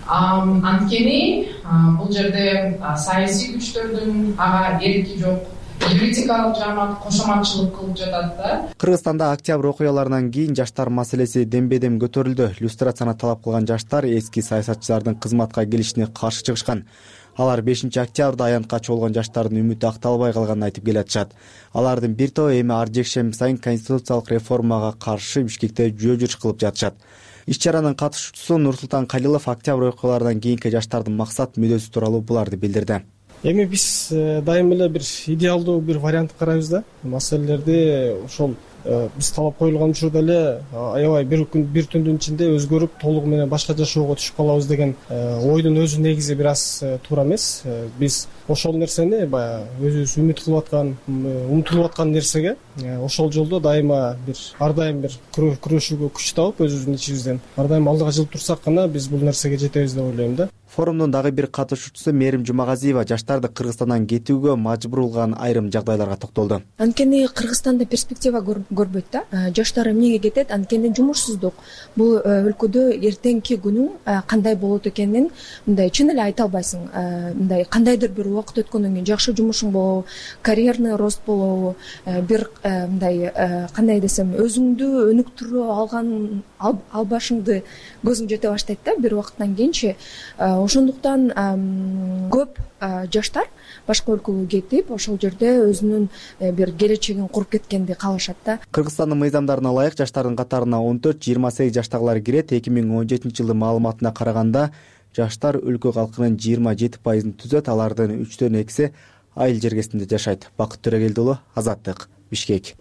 Анткени бул жерде саясий күчтөрдүн ага эрки жок, юридикалык жаман кошоматчылык кылып жатат да. Кыргызстанда октябрь окуяларынан кийин жаштар маселеси дембедем көтөрүлдү. Люстрацияны талап кылган жаштар эски саясатчылардын кызматка келишине каршы чыгышкан. Алар бешинчи октябрда аянтка чогулган жаштардын үмүтү акталбай калганын айтып келатышат. Алардын бир тобу эми ар жекшемби сайын конституциялык реформага каршы Бишкекте жөө жүрүш кылып жатышат. Иш-чаранын катышуучусу Нурсултан Калилов октябрь окуяларынан кийинки жаштардын максат мүдөсү тууралуу буларды билдирди. Эми биз дайым эле бир идеалдуу бир вариант карайбыз да. Маселелерди ошол биз талап коюлган учурда эле аябай бир күн бир түндүн ичинде өзгөрүп, толугу менен башка жашоого түшүп калабыз деген ойдун өзү негизи бир аз туура эмес. Биз ошол нерсени баягы өзүбүз үмүт кылып аткан, умтулуп аткан нерсеге ошол жолдо дайыма бир ар дайым бир күрөшүүгө күч табып, өзүбүздүн ичибизден ар дайым алдыга жылып турсак гана биз бул нерсеге жетебиз деп ойлойм да. Форумдун дагы бир катышуучусу Мээрим Жумагазиева жаштарды Кыргызстандан кетүүгө мажбур кылган айрым жагдайларга токтолду. Анткени Кыргызстанда перспектива көрбөйт да. Жаштар эмнеге кетет? Анткени жумушсуздук. Бул өлкөдө эртеңки күнүң кандай болот экенин мындай чын эле айта албайсың. Мындай кандайдыр бир убакыт өткөндөн кийин жакшы жумушуң болобу, карьерный рост болобу, бир мындай кандай десем, өзүңдү өнүктүрө алган албашыңды көзүң жете баштайт да бир убакыттан кийинчи. Ошондуктан көп жаштар башка өлкөгө кетип, ошол жерде өзүнүн бир келечегин куруп кеткенди каалашат да. Кыргызстандын мыйзамдарына ылайык жаштардын катарына он төрт жыйырма сегиз жаштагылар кирет. эки миң он жетинчи жылдын маалыматына караганда жаштар өлкө калкынын жыйырма жети пайызын түзөт. Алардын үчтөн экиси айыл жергесинде жашайт. Бакыт Төрөгелди уулу, Азаттык, Бишкек.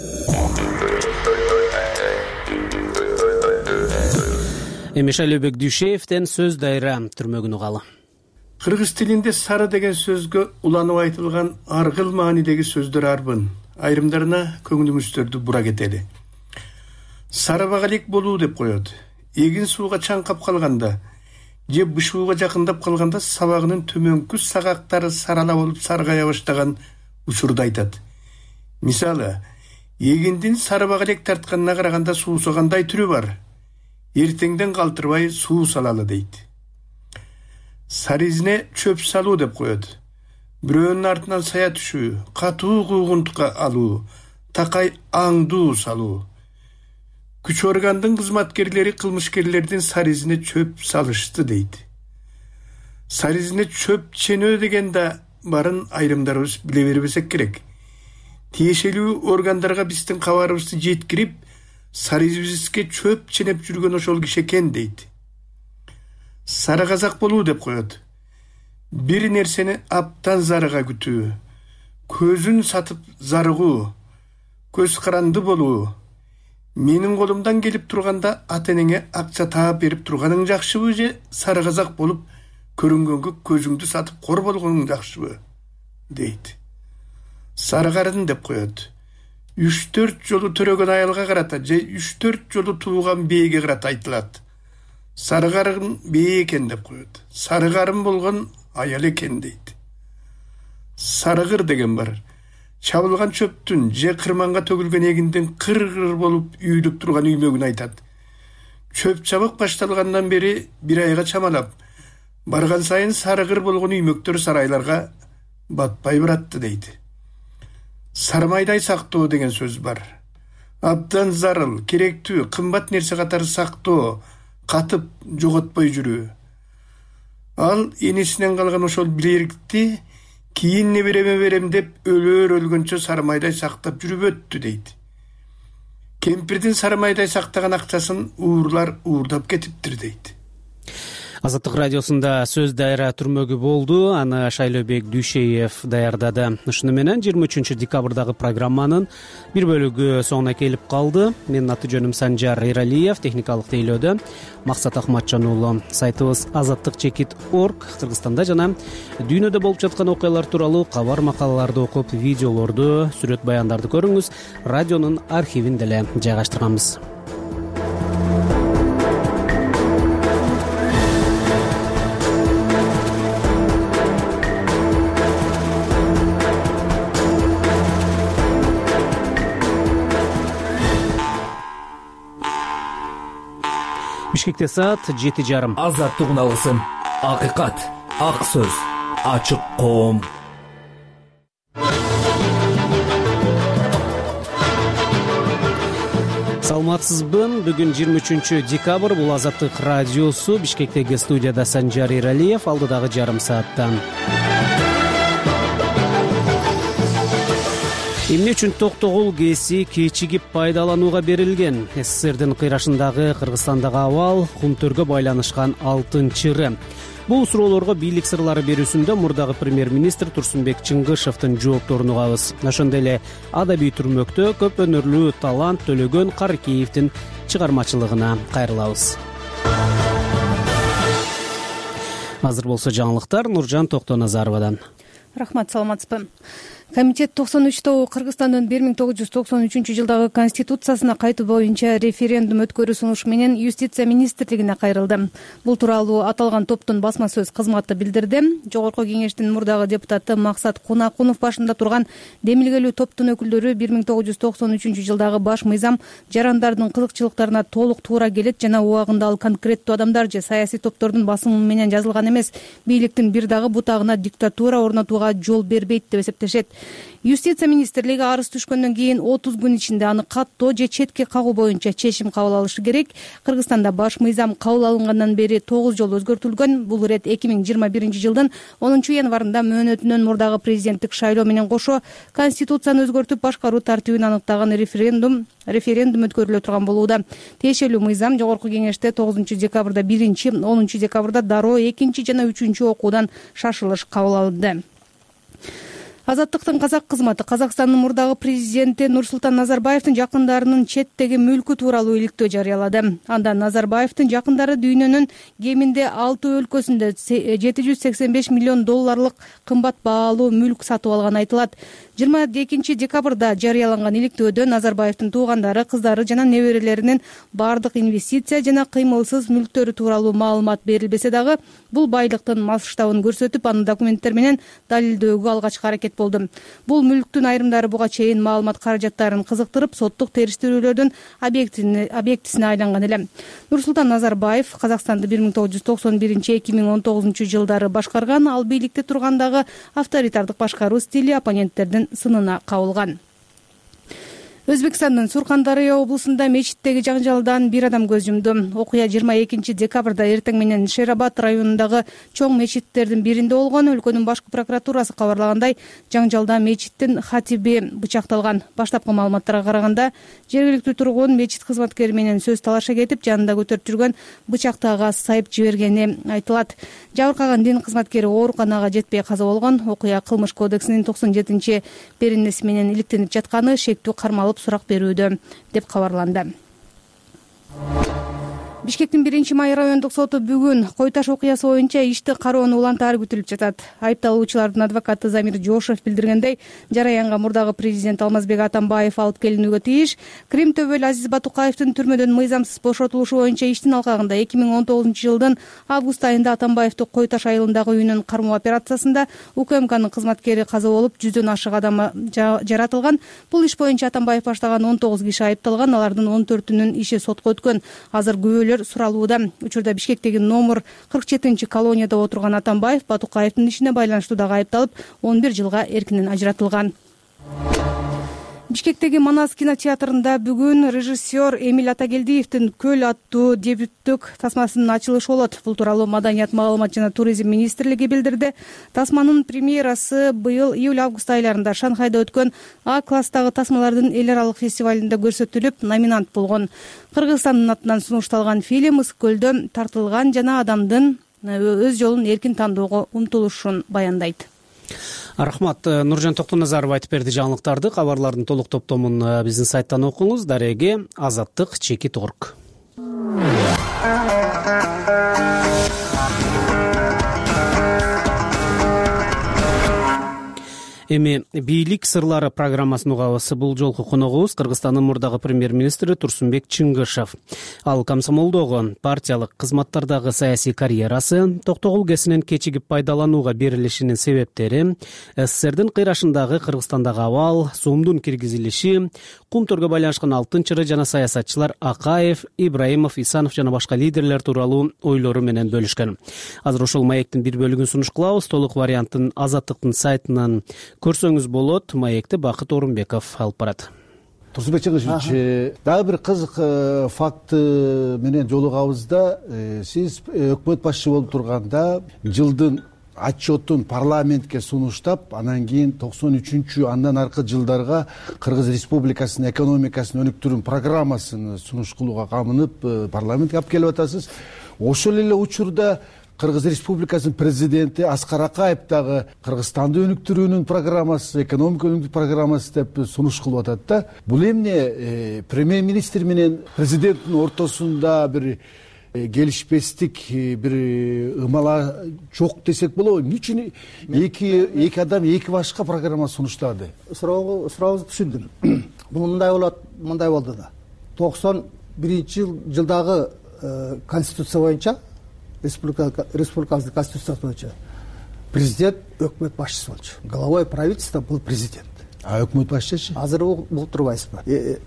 Эми Шайлообек Дүйшеевден сөз дайра түрмөгүн угалы. Кыргыз тилинде сары деген сөзгө уланып айтылган аргыл маанидеги сөздөр арбын. Айрымдарына көңүлүңүздөрдү бура кетели. Сарыбагалек болуу деп коет. Эгин сууга чаңкап калганда же бышууга жакындап калганда сабагынын төмөнкү сагактары сарала болуп саргая баштаган учурду айтат. Мисалы, эгиндин сарыбагалек тартканына караганда суусу кандай түрү бар? Эртеңден калтырбай суу салалы дейт. Саризине чөп салуу деп коет. Бирөөнүн артынан сая түшүү, катуу куугунтукка алуу, такай аңдуу салуу. Күч органдын кызматкерлери кылмышкерлердин саризине чөп салышты дейт. Саризине чөп ченөө деген да барын айрымдарыбыз биле бербесек керек. Тиешелүү органдарга биздин кабарыбызды жеткирип, саризибизге чөп ченеп жүргөн ошол киши экен дейт. Сары казак болуу деп коет. Бир нерсени аптан зарыга күтүү, көзүн сатып зарыгуу, көз каранды болуу. Менин колумдан келип турганда ата-энеңе акча таап берип турганың жакшыбы же сары казак болуп көрүнгөнгө көзүңдү сатып кор болгоның жакшыбы дейт. Сары карын деп коет. үч төрт жолу төрөгөн аялга карата же үч төрт жолу тууган бээге карата айтылат. Сары карын бээ экен деп коет. Сары карын болгон аял экен дейт. Сарыгыр деген бар. Чабылган чөптүн же кырманга төгүлгөн эгиндин кыр-кыр болуп үйүлүп турган үймөгүн айтат. Чөп чабык башталгандан бери бир айга чамалап, барган сайын сарыгыр болгон үймөктөр сарайларга батпай баратты дейт. сармайдай сактоо деген сөз бар. Абдан зарыл, керектүү, кымбат нерсе катары сактоо, катып жоготпой жүрүү. Ал энесинен калган ошол билерикти кийин небереме берем деп өлөр өлгөнчө сармайдай сактап жүрүп өттү дейт. Кемпирдин сармайдай сактаган акчасын уурлар уурдап кетиптир дейт. Азаттык радиосунда сөз дайра түрмөгү болду. Аны Шайлообек Дүйшеев даярдады. Ушуну менен жыйырма үчүнчү декабрдагы программанын бир бөлүгү соңуна келип калды. Менин аты жөнүм Санжар Эралиев, техникалык тейлөөдө Максат Ахматжан уулу. Сайтыбыз азаттык чекит орг Кыргызстанда жана дүйнөдө болуп жаткан окуялар тууралуу кабар макалаларды окуп, видеолорду, сүрөт баяндарды көрүңүз. Радионун архивин деле жайгаштырганбыз. Бишкекте саат жети жарым. Азаттык уналысын. Акыйкат, ак сөз, ачык коом. Саламатсызбы? Бүгүн жыйырма үчүнчү декабрь. Бул Азаттык радиосу. Бишкектеги студияда Санжар Эралиев, алдыдагы жарым сааттан. Эмне үчүн токтогул гээси кечигип пайдаланууга берилген? СССРдин кыйрашындагы Кыргызстандагы абал кум төргө байланышкан алтын чыры. Бул суроолорго бийлик сырлары берүүсүндө мурдагы премьер-министр Турсунбек Чыңгышевдин жоопторун угабыз. Ошондой эле адабий түрмөктө көп өнөрлүү талант Төлөгөн Карыкеевдин чыгармачылыгына кайрылабыз. Азыр болсо жаңылыктар Нуржан Токтоназаровадан. Рахмат, саламатсызбы? Комитет токсон үч тобу Кыргызстандын бир миң тогуз жүз токсон үчүнчү жылдагы конституциясына кайтуу боюнча референдум өткөрүү сунушу менен Юстиция министрлигине кайрылды. Бул тууралуу аталган топтун басма сөз кызматы билдирди. Жогорку кеңештин мурдагы депутаты Максат Кунакунов башында турган демилгелүү топтун өкүлдөрү бир миң тогуз жүз токсон үчүнчү жылдагы баш мыйзам жарандардын кызыкчылыктарына толук туура келет жана убагында ал конкреттүү адамдар же саясий топтордун басымы менен жазылган эмес, бийликтин бир дагы бутагына диктатура орнотууга жол бербейт деп эсептешет. Юстиция министрлиги арыз түшкөндөн кийин отуз күн ичинде аны каттоо же четке кагуу боюнча чечим кабыл алышы керек. Кыргызстанда баш мыйзам кабыл алынгандан бери тогуз жолу өзгөртүлгөн. Бул ирет эки миң жыйырма биринчи жылдын онунчу январында мөөнөтүнөн мурдагы президенттик шайлоо менен кошо конституцияны өзгөртүп башкаруу тартибин аныктаган референдум референдум өткөрүлө турган болууда. Тиешелүү мыйзам жогорку кеңеште тогузунчу декабрда биринчи, онунчу декабрда дароо экинчи жана үчүнчү окуудан шашылыш кабыл алынды. Азаттыктын казак кызматы Казакстандын мурдагы президенти Нурсултан Назарбаевдин жакындарынын четтеги мүлкү тууралуу иликтөө жарыялады. Анда Назарбаевдин жакындары дүйнөнүн кеминде алты өлкөсүндө жети жүз сексен беш миллион долларлык кымбат баалуу мүлк сатып алганы айтылат. жыйырма экинчи декабрда жарыяланган иликтөөдө Назарбаевдин туугандары, кыздары жана неберелеринин бардык инвестиция жана кыймылсыз мүлктөрү тууралуу маалымат берилбесе дагы, бул байлыктын масштабын көрсөтүп, аны документтер менен далилдөөгө алгачкы аракет болду. Бул мүлктүн айрымдары буга чейин маалымат каражаттарын кызыктырып, соттук териштирүүлөрдүн объектисине айланган эле. Нурсултан Назарбаев Казакстанды бир миң тогуз жүз токсон биринчи эки миң он тогузунчу жылдары башкарган, ал бийликте тургандагы авторитардык башкаруу стили оппоненттердин сынына кабылган. Өзбекстандын Суркан-Дарыя облусунда мечиттеги жаңжалдан бир адам көз жумду. Окуя жыйырма экинчи декабрда эртең менен Шерабад районундагы чоң мечиттердин биринде болгон. Өлкөнүн башкы прокуратурасы кабарлагандай, жаңжалда мечиттин хатиби бычакталган. Баштапкы маалыматтарга караганда, жергиликтүү тургун мечит кызматкери менен сөз талаша кетип, жанында көтөрүп жүргөн бычакты ага сайып жибергени айтылат. Жабыркаган дин кызматкери ооруканага жетпей каза болгон. Окуя Кылмыш кодексинин токсон жетинчи беренеси менен иликтенип жатканы шектүү кармалып сурак берүүдө деп кабарланды. Бишкектин биринчи май райондук соту бүгүн Кой-Таш окуясы боюнча ишти кароону улантаары күтүлүп жатат. Айыпталуучулардын адвокаты Замир Жошев билдиргендей, жараянга мурдагы президент Алмазбек Атамбаев алып келинүүгө тийиш. Крим төбөл Азиз Батукаевдин түрмөдөн мыйзамсыз бошотулушу боюнча иштин алкагында эки миң он тогузунчу жылдын август айында Атамбаевди Кой-Таш айылындагы үйүнөн кармоо операциясында УКМКнын кызматкери каза болуп, жүздөн ашык адам жаратылган. Бул иш боюнча Атамбаев баштаган он тогуз киши айыпталган, алардын он төртүнүн иши сотко өткөн. Азыр күбөлөр суралууда. Учурда Бишкектеги номер кырк жетинчи колонияда отурган Атамбаев Батукаевдин ишине байланыштуу дагы айыпталып, он бир жылга эркинен ажыратылган. Бишкектеги Манас кинотеатрында бүгүн режиссер Эмиль Атагелдиевдин Көл аттуу дебюттүк тасмасынын ачылышы болот. Бул тууралуу Маданият, маалымат жана туризм министрлиги билдирди. Тасманын премьерасы быйыл июль-август айларында Шанхайда өткөн А класстагы тасмалардын эл аралык фестивалында көрсөтүлүп, номинант болгон. Кыргызстандын атынан сунушталган фильм Ысык көлдө тартылган жана адамдын өз жолун эркин тандоого умтулушун баяндайт. Рахмат. Нуржан Токтоназаров айтып берди жаңылыктарды. Кабарлардын толук топтомун биздин сайттан окуңуз. Дареге Азаттык, Чекит орг. Эми бийлик сырлары программасын угабыз. Бул жолку коногубуз Кыргызстандын мурдагы премьер-министри Турсунбек Чыңгышев. Ал комсомолдогу партиялык кызматтардагы саясий карьерасы, Токтогул кесинен кечигип пайдаланууга берилишинин себептери, СССРдин кыйрашындагы Кыргызстандагы абал, сомдун киргизилиши, кум төргө байланышкан алтын чыры жана саясатчылар Акаев, Ибраимов, Исанов жана башка лидерлер тууралуу ойлору менен бөлүшкөн. Азыр ошол маектин бир бөлүгүн сунуш кылабыз. Толук вариантын Азаттыктын сайтынан көрсөңүз болот. Маекти Бакыт Орунбеков алып барат. Турсунбек Чыңгышевич, дагы бир кызык факт менен жолугабыз да, сиз өкмөт башчысы болуп турганда жылдын отчетун парламентке сунуштап, анан кийин токсон үчүнчү андан аркы жылдарга Кыргыз Республикасынын экономикасын өнүктүрүү программасын сунуш кылууга камынып парламентке алып келип атасыз. Ошол эле учурда Кыргыз Республикасынын президенти Аскар Акаев дагы Кыргызстанды өнүктүрүүнүн программасы, экономика өнүктүрүү программасы деп сунуш кылып атат да. Бул эмне премьер-министр менен президенттин ортосунда бир келишпестик, бир ымала жок десек болобу? Эмне үчүн эки эки адам эки башка программа сунуштады? Сурообузду түшүндүм. Бул мындай болот, мындай болду да. токсон биринчи жылдагы конституция боюнча, республикабыздын конституциясы боюнча президент өкмөт башчысы болчу. Главой правительства был президент. А өкмөт башчысы? Азыр угуп турбайсызбы?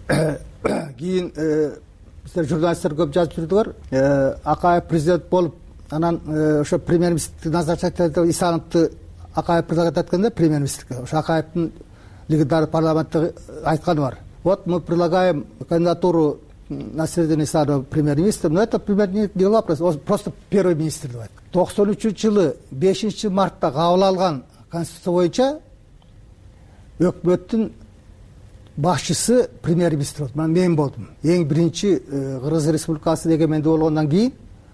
Кийин сиздер журналисттер көп жазып жүрдүңөр. Акаев президент болуп, анан ошо премьер-министрди назначать этип Исановду Акаев предлагать эткенде премьер-министрге. Ошо Акаевдин легендарный парламентте айтканы бар. Вот мы предлагаем кандидатуру Насреддин Исанова премьер-министр, но это премьер-министр не вопрос, он просто первый министр. токсон үчүнчү жылы бешинчи мартта кабыл алган конституция боюнча өкмөттүн башчысы премьер-министр болду. Мен болдум. Эң биринчи Кыргыз Республикасы эгемендүү болгондон кийин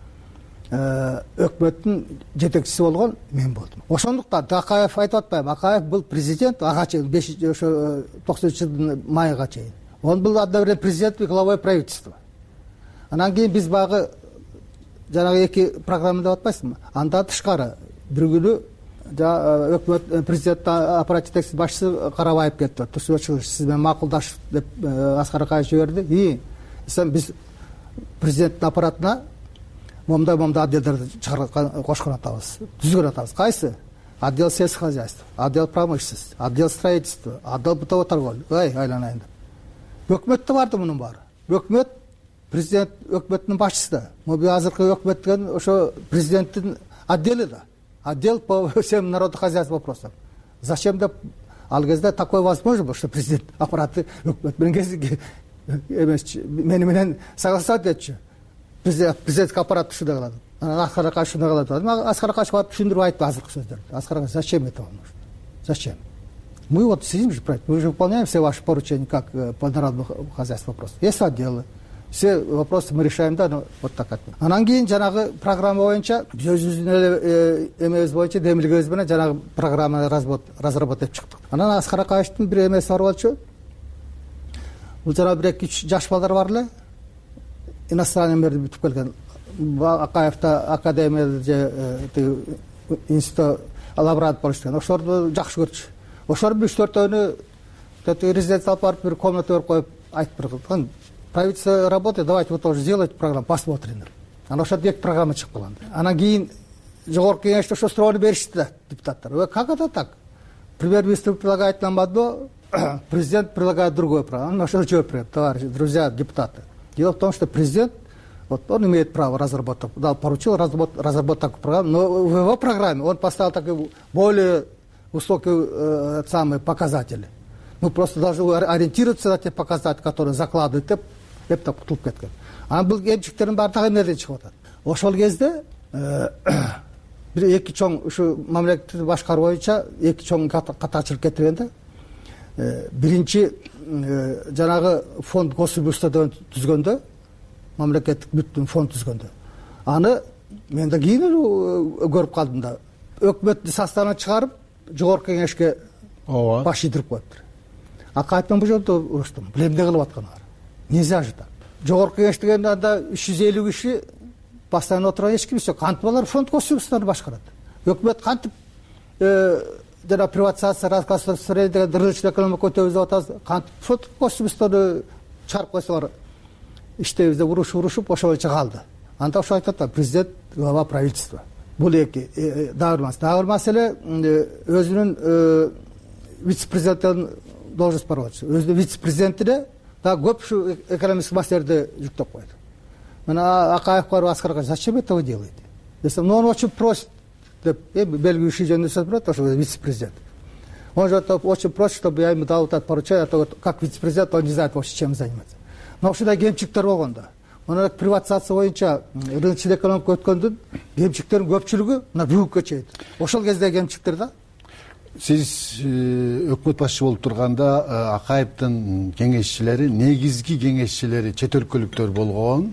өкмөттүн жетекчиси болгон мен болдум. Ошондуктан Акаев айтып атпайм. Акаев был президент, ага чейин бешинчи ошо токсонунчу жылдын майга чейин. Он был одновременно президент и главой правительства. Анан кийин биз багы жанагы эки программа деп атпайсызбы? Андан тышкары бир күнү өкмөт президент аппарат жетекчиси башчысы Карабаев кетти. Турсунбек Чыңгышев сиз менен макулдашып деп Аскар Акаев жиберди. И сен биз президенттин аппаратына момдай момдай отделдерди чыгарып кошкон атабыз, түзгөн атабыз. Кайсы? Отдел сельского хозяйства, отдел промышленности, отдел строительства, отдел бытовой торговли. Ай, айланайын. Өкмөттө барды мунун баары. Өкмөт, президент өкмөттүн башчысы да. Могу азыркы өкмөт деген ошо президенттин отделы да. Отдел по всем народным хозяйственным вопросам. Зачем деп ал кезде такой возможно было, что президент аппараты өкмөт менен эмес мени менен согласовать этчү. Президент президенттик аппарат ушундай кылат. Аскар Акаев ушундай кылат. Аскар Акаев барып түшүндүрүп айтты азыркы сөздөрдү. Аскар Акаев зачем это вам нужно? Зачем? Мы вот сидим же, мы же выполняем все ваши поручения, как по народному хозяйству вопросы. Есть отделы, все вопросы мы решаем, да, ну, вот так. Анан кийин жанагы программа боюнча, өзүбүздүн эле эмебиз боюнча, демилгебиз менен жанагы программаны разработать чыктык. Анан Аскар Акаевдин бир эмеси бар болчу. Бул жана бир эки үч жаш балдар бар эле. Иностранный мэрди бүтүп келген. Акаевда академияда же институт лаборант болуштан. Ошолорду жакшы көрчү. Ошор үч төртөөнү резиденция алып барып бир комната берип коюп айтып турган. Правительство работает, давайте вы тоже сделайте программу, посмотрим. Анан ошол эки программа чыгып калган. Анан кийин жогорку кеңеште ошо суроону беришти да депутаттар. Как это так? Премьер-министр предлагает нам одно, президент предлагает другое программу. Ну что жооп берет, товарищи, друзья, депутаты. Дело в том, что президент, вот он имеет право разработать, дал, поручил разработать такую программу, но в его программе он поставил такие более высокие э, самые показатели. мы просто должны ориентироваться на те показатели, которые закладывают деп эптеп кутулуп кеткен. Анан бул кемчиликтердин баары дагы эмнеден чыгып атат? Ошол кезде бир эки чоң ушу мамлекетти башкаруу боюнча эки чоң катачылык кетиргенде биринчи жанагы фонд государства түзгөндө, мамлекеттик бүткүн фонд түзгөндө, аны мен да кийин эле көрүп калдым да. Өкмөттүн составынан чыгарып, жогорку кеңешке баш ийдирип коюптур. Акаевдин бул жолдо уруштум. Билем эмне кылып атканын. Нельзя же так. Жогорку кеңеш деген анда үч жүз элүү киши постоянно отурган эч кимси жок. Кантип алар фонд государствоны башкарат? Өкмөт кантип жана приватизация, разгосударствование деген рыночный экономика өтөбүз деп атабыз. Кантип фонд государствоны чыгарып койсолар иштейбиз деп урушуп-урушуп ошол боюнча калды. Анда ошо айтат да, президент, глава правительства. Бул эки дагы бир маселе. Дагы бир маселе өзүнүн вице-президенттин должность бар болчу. Өзүнүн вице-президентине дагы көп ушу экономический маселелерди жүктөп койду. Мына Акаев барып Аскарга: зачем это вы делаете? Десем, ну он очень просит деп белгилүү жөнүндө сөз берет, ошо вице-президент. Он же очень просит, чтобы я ему дал это поручение, а то как вице-президент он не знает вообще чем заниматься. Но ушундай кемчиликтер болгондо, мына приватизация боюнча рыночный экономика өткөндүн кемчиликтердин көпчүлүгү мына бүгүнкү чейин ошол кезде кемчиликтер да. Сиз өкмөт башчы болуп турганда Акаевдин кеңешчилери, негизги кеңешчилери чет өлкөлүктөр болгон.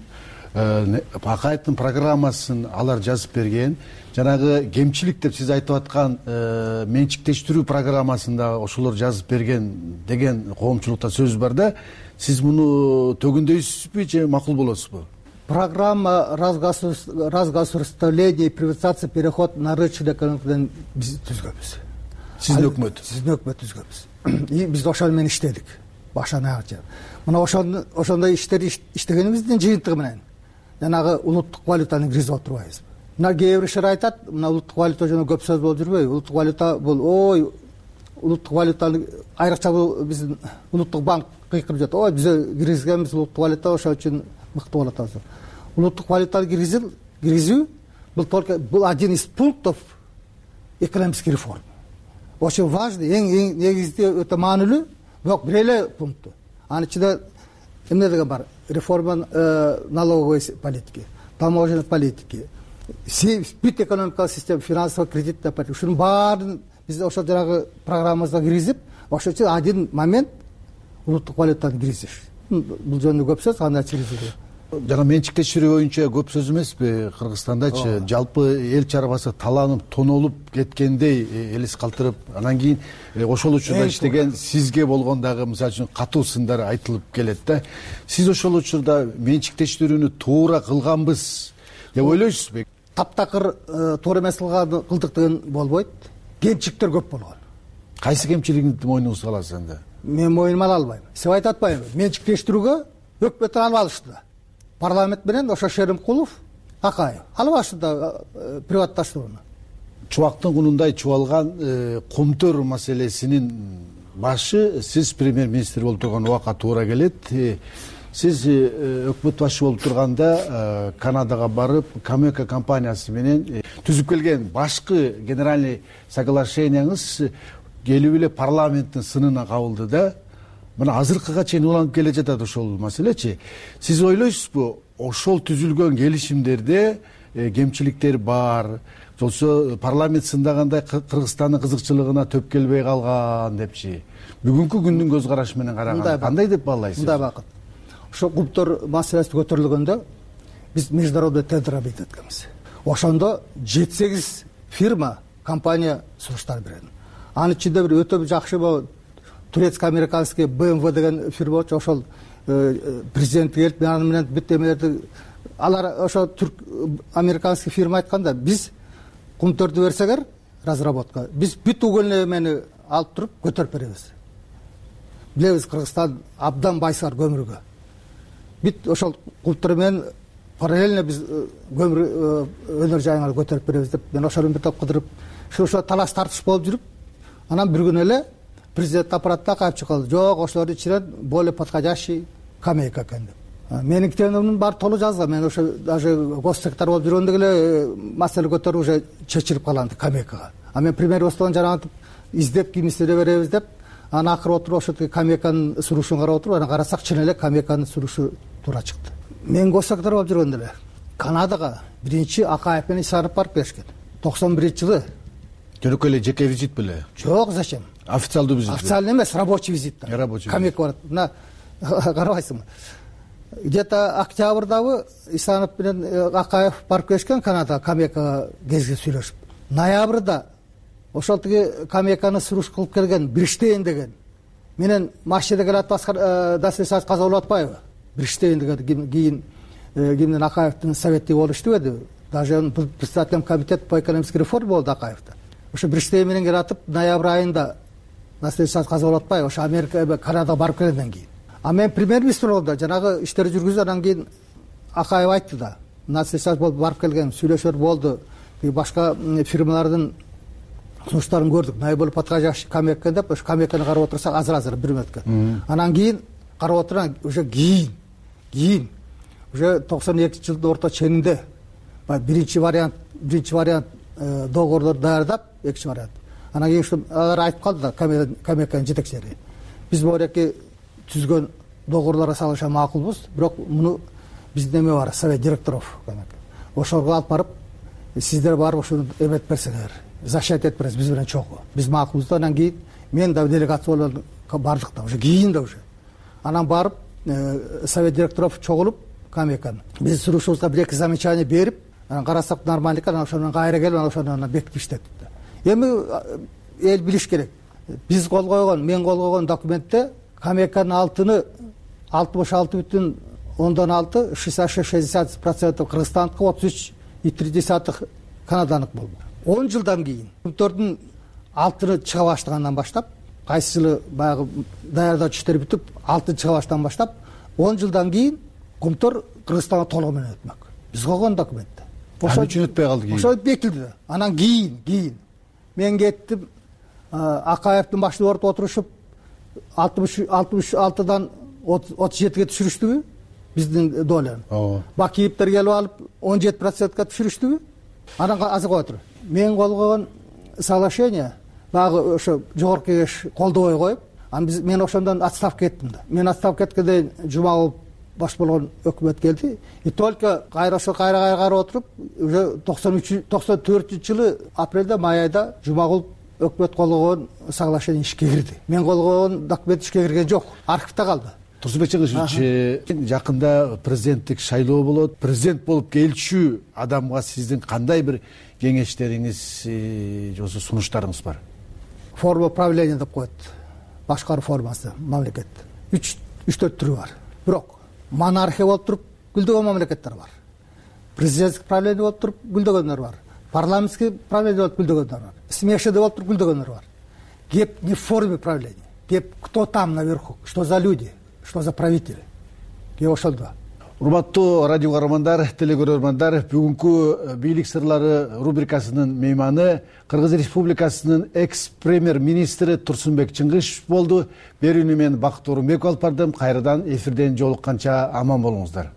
Акаевдин программасын алар жазып берген. Жанагы кемчилик деп сиз айтып аткан менчиктештирүү программасында ошолор жазып берген деген коомчулукта сөз бар да. Сиз муну төгүндөйсүзбү же макул болосузбу? Программа разгосударствления и приватизация, переход на рыночный экономикадан биз түзгөнбүз. Сиздин өкмөт. Сиздин өкмөт түзгөнбүз. И биз ошол менен иштедик. Башынан аяга. Мына ошондой ошондой иштерди иштегенибиздин жыйынтыгы менен жанагы улуттук валютаны киргизип отурбайбызбы? Мына кээ бир ишер айтат, мына улуттук валюта жөнүндө көп сөз болуп жүрбөйбү? Улуттук валюта бул ой улуттук валютаны айрыкча бул биздин улуттук банк кыйкырып жатат. Ой, биз киргизгенбиз улуттук валюта, ошол үчүн мыкты болот азыр. Улуттук валютаны киргизүү, киргизүү бул только бул один из пунктов экономических реформ. Очень важный, эң эң негизги өтө маанилүү, бирок бир эле пункту. Анын ичинде эмне деген бар? Реформа налоговой политики, таможенной политики, бүт экономикалык система, финансовый кредитная политика. Ушунун баарын биз ошол жанагы программабызга киргизип, ошол үчүн один момент улуттук валютаны киргизиш. Бул жөнүндө көп сөз, кандай киргизилди. Жана менчиктештирүү боюнча көп сөз эмеспи Кыргызстандачы? Жалпы эл чарбасы таланып, тонолуп кеткендей элес калтырып, анан кийин ошол учурда иштеген сизге болгон дагы мисалы үчүн катуу сындар айтылып келет да. Сиз ошол учурда менчиктештирүүнү туура кылганбыз деп ойлойсузбу? Таптакыр туура эмес кылдык деген болбойт. Кемчиликтер көп болгон. Кайсы кемчилигиңди мойнуңузга аласыз анда? Мен мойнума ала албайм. Сеп айтып атпаймынбы? Менчиктештирүүгө өкмөттөн алып алышты да. Парламент менен ошо Шеримкулов, Акаев алып алышты да приватташтырууну. Чубактын кунундай чубалган комтөр маселесинин башы сиз премьер-министр болуп турган убакка туура келет. Сиз өкмөт башчы болуп турганда Канадага барып, Камека компаниясы менен түзүп келген башкы генеральный соглашенияңыз келип эле парламенттин сынына кабылды да. Мына азыркыга чейин уланып келе жатат ошол маселечи. Сиз ойлойсузбу, ошол түзүлгөн келишимдерде кемчиликтер бар, болсо парламент сындагандай Кыргызстандын кызыкчылыгына төп келбей калган депчи? Бүгүнкү күндүн көз карашы менен караганда кандай деп баалайсыз? Мындай бакыт. Ошо кумтөр маселеси көтөрүлгөндө биз международный тендер объявить эткенбиз. Ошондо жети сегиз фирма, компания сунуштар берген. Анын ичинде бир өтө жакшы турецко-американский бэ эм вэ деген фирма болчу. Ошол президент келип аны менен бүт эмелерди алар ошо түрк американский фирма айтканда, биз кумтөрдү берсеңер разработка, биз бүт угольнемени алып туруп көтөрүп беребиз. Билебиз, Кыргызстан абдан байсар көмүргө. Бүт ошол кумтөр менен параллельно биз көмүр өнөр жайыңарды көтөрүп беребиз деп мен ошону бир топ кыдырып, ошо талаш тартыш болуп жүрүп, анан бир күнү эле президент аппаратына кайып чыкты. Жок, ошолордун ичинен более подходящий Камека экен деп. Менин китебимдин баары толук жазылган. Мен ошо даже госсекретарь болуп жүргөндө эле маселе көтөрүп уже чечилип калган Камекага. А мен премьер Остон жарантып издеп кимисине беребиз деп, анан акыры отуруп ошо камеканын сурушун карап отуруп анан карасак чын эле камеканын сурушу туура чыкты. Мен госсекретарь болуп жүргөндө эле Канадага биринчи Акаев менен Исанов барып келишкен. токсон биринчи жылы. Жөнөкөй эле жеке визит беле? Жок, зачем? Официалдуу визит. Официальный эмес, рабочий визит. Рабочий. Камека барат. Мына карабайсыңбы? Где-то октябрдабы Исанов менен Акаев барып келишкен Канадага камека кезге сүйлөшүп. Ноябрда ошол тиги камеканы суруш кылып келген Бриштейн деген менен машинада келат Дасилсаз каза болуп атпайбы? Бриштейн деген кийин кимдин Акаевдин советти болушту эди. Даже председателем комитета по экономической реформе болду Акаевда. Ошо Бриштейн менен келатып ноябрь айында Дасилсаз каза болуп атпайбы? Ошо Америка Канадага барып келгенден кийин. А мен премьер-министр болдум, жанагы иштерди жүргүзүп анан кийин Акаев айтты да. Дасилсаз болуп барып келген, сүйлөшөр болду. Башка фирмалардын сунуштарын көрдүк. Наиболов подходящий камека деп, ошо камеканы карап отурсак азыр-азыр бир мүнөткө. Анан кийин карап отуран уже кийин, кийин уже токсон экинчи жылдын орто ченинде биринчи вариант, биринчи вариант договордорду даярдап, экинчи вариант. Анан кийин ушу алар айтып калды да камеканын жетекчилери. Биз могуеки түзгөн договорлорго салыша макулбуз, бирок муну биздин эме бар, совет директоров камека. Ошого алып барып, сиздер барып ошону эметип берсеңер, защит этип бересиз биз менен чогуу. Биз макулбуз да, анан кийин мен да делегация болуп бардык да, уже кийин да уже. Анан барып совет директоров чогулуп камеканы. Биз сурушубузга бир эки замечание берип, анан карасак нормально экен, анан ошондон кайра келип анан ошону бекитип иштеттик да. Эми эл билиш керек. Биз кол койгон, мен кол койгон документте камеканын алтыны алтымыш алты бүтүн ондон алты, шестьдесят шесть шестьдесят процентов Кыргызстандыкы, отуз үч и три десятых Канаданык болду. он жылдан кийин кумтордун алтыны чыга баштагандан баштап, кайсы жылы баягы даярдоо иштери бүтүп, алтын чыга баштагандан баштап, он жылдан кийин кумтор Кыргызстанга толугу менен өтмөк. Биз койгон документте. Ошо үчүн өтпөй калды кийин. Ошо бекитилди. Анан кийин, кийин мен кеттим, Акаевдин башында ортоп отурушуп, алтымыш алтыдан отуз жетиге түшүрүштүбү биздин доляны. Бакиевдер келип алып он жети процентке түшүрүштүбү? Анан азыр коюп тур. Мен кол койгон соглашение багы ошо жогорку кеңеш колдобой коюп, анан биз мен ошондон отставка кеттим да. Мен отставка кеткенде Жумагул баш болгон өкмөт келди. И только кайра ошо кайра кайра карап отуруп, уже токсон үч токсон төртүнчү жылы апрелде, май айда Жумагул өкмөт кол койгон соглашение ишке кирди. Мен кол койгон документ ишке кирген жок, архивде калды. Турсунбек Чыңгышевич, жакында президенттик шайлоо болот. Президент болуп келчү адамга сиздин кандай бир кеңештериңиз, жосу сунуштарыңыз бар? Форма правления деп коет. Башкаруу формасы мамлекет. үч төрт түрү бар. Бирок монархия болуп туруп гүлдөгөн мамлекеттер бар. Президенттик правление болуп туруп гүлдөгөндөр бар. Парламентский правление болуп гүлдөгөндөр бар. Смешанный болуп туруп гүлдөгөндөр бар. Геп не в форме правления. Геп кто там наверху, что за люди, что за правители. Геп ошондо. Урматтуу радио каармандар, телекөрөрмандар, бүгүнкү бийлик сырлары рубрикасынын мейманы Кыргыз Республикасынын экс-премьер-министри Турсунбек Чыңгышев болду. Берүүнү мен Бакыт Орунбеков алып бардым. Кайрадан эфирден жолукканча аман болуңуздар.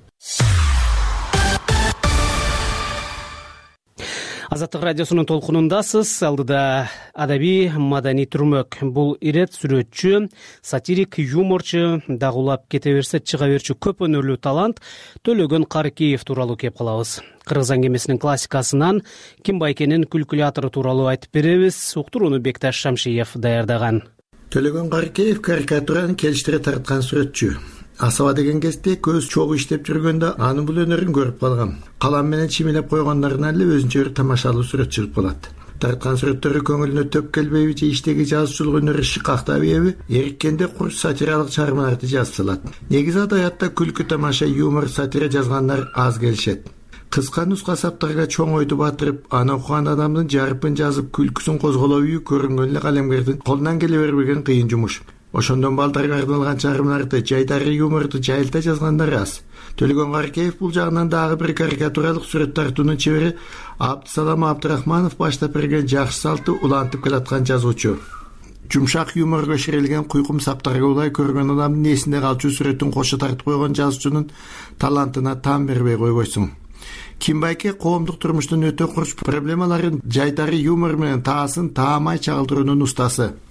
Азаттык радиосунун толкунундасыз. Алдыда адабий маданий түрмөк. Бул ирет сүрөтчү, сатирик, юморчу, дагулап кете берсе чыга берчү көп өнөрлүү талант Төлөгөн Каркеев тууралуу кеп калабыз. Кыргыз аңгемесинин классикасынан ким байкенин калькулятору тууралуу айтып беребиз. Уктурууну Бекташ Шамшиев даярдаган. Төлөгөн Каркеев карикатураны келиштире тарткан сүрөтчү. Асаба деген кезде көз чогуу иштеп жүргөндө анын бул өнөрүн көрүп калгам. Калам менен чимилеп койгондорунан эле өзүнчө бир тамашалуу сүрөтчүлүк болот. Тарткан сүрөттөрү көңүлүнө төп келбейби же иштеги жазуучулук өнөрү шыкактабайбы? Эриккенде кур сатиралык чыгармаларды жазып салат. Негизи адабиятта күлкү, тамаша, юмор, сатира жазгандар аз келишет. Кыска нуска саптарга чоң ойду батырып, аны окуган адамдын жарыпын жазып, күлкүсүн козголобу көрүнгөн эле калемгердин колунан келе бербеген кыйын жумуш. Ошондон балдарга арналган чыгармаларды, жайдары юморду жайылта жазгандар аз. Төлөгөн Каркеев бул жагынан дагы бир карикатуралык сүрөт тартуунун чебери Абдысалам Абдрахманов баштап берген жакшы салтты улантып келаткан жазуучу. Жумшак юморго ширелген куйкум саптарга улай көргөн адамдын эсинде калчу сүрөтүн кошо тартып койгон жазуучунун талантына таам бербей койбойсуң. Ким Байке коомдук турмуштун өтө курч проблемаларын жайдары юмор менен таасын таамай чагылдыруунун устасы.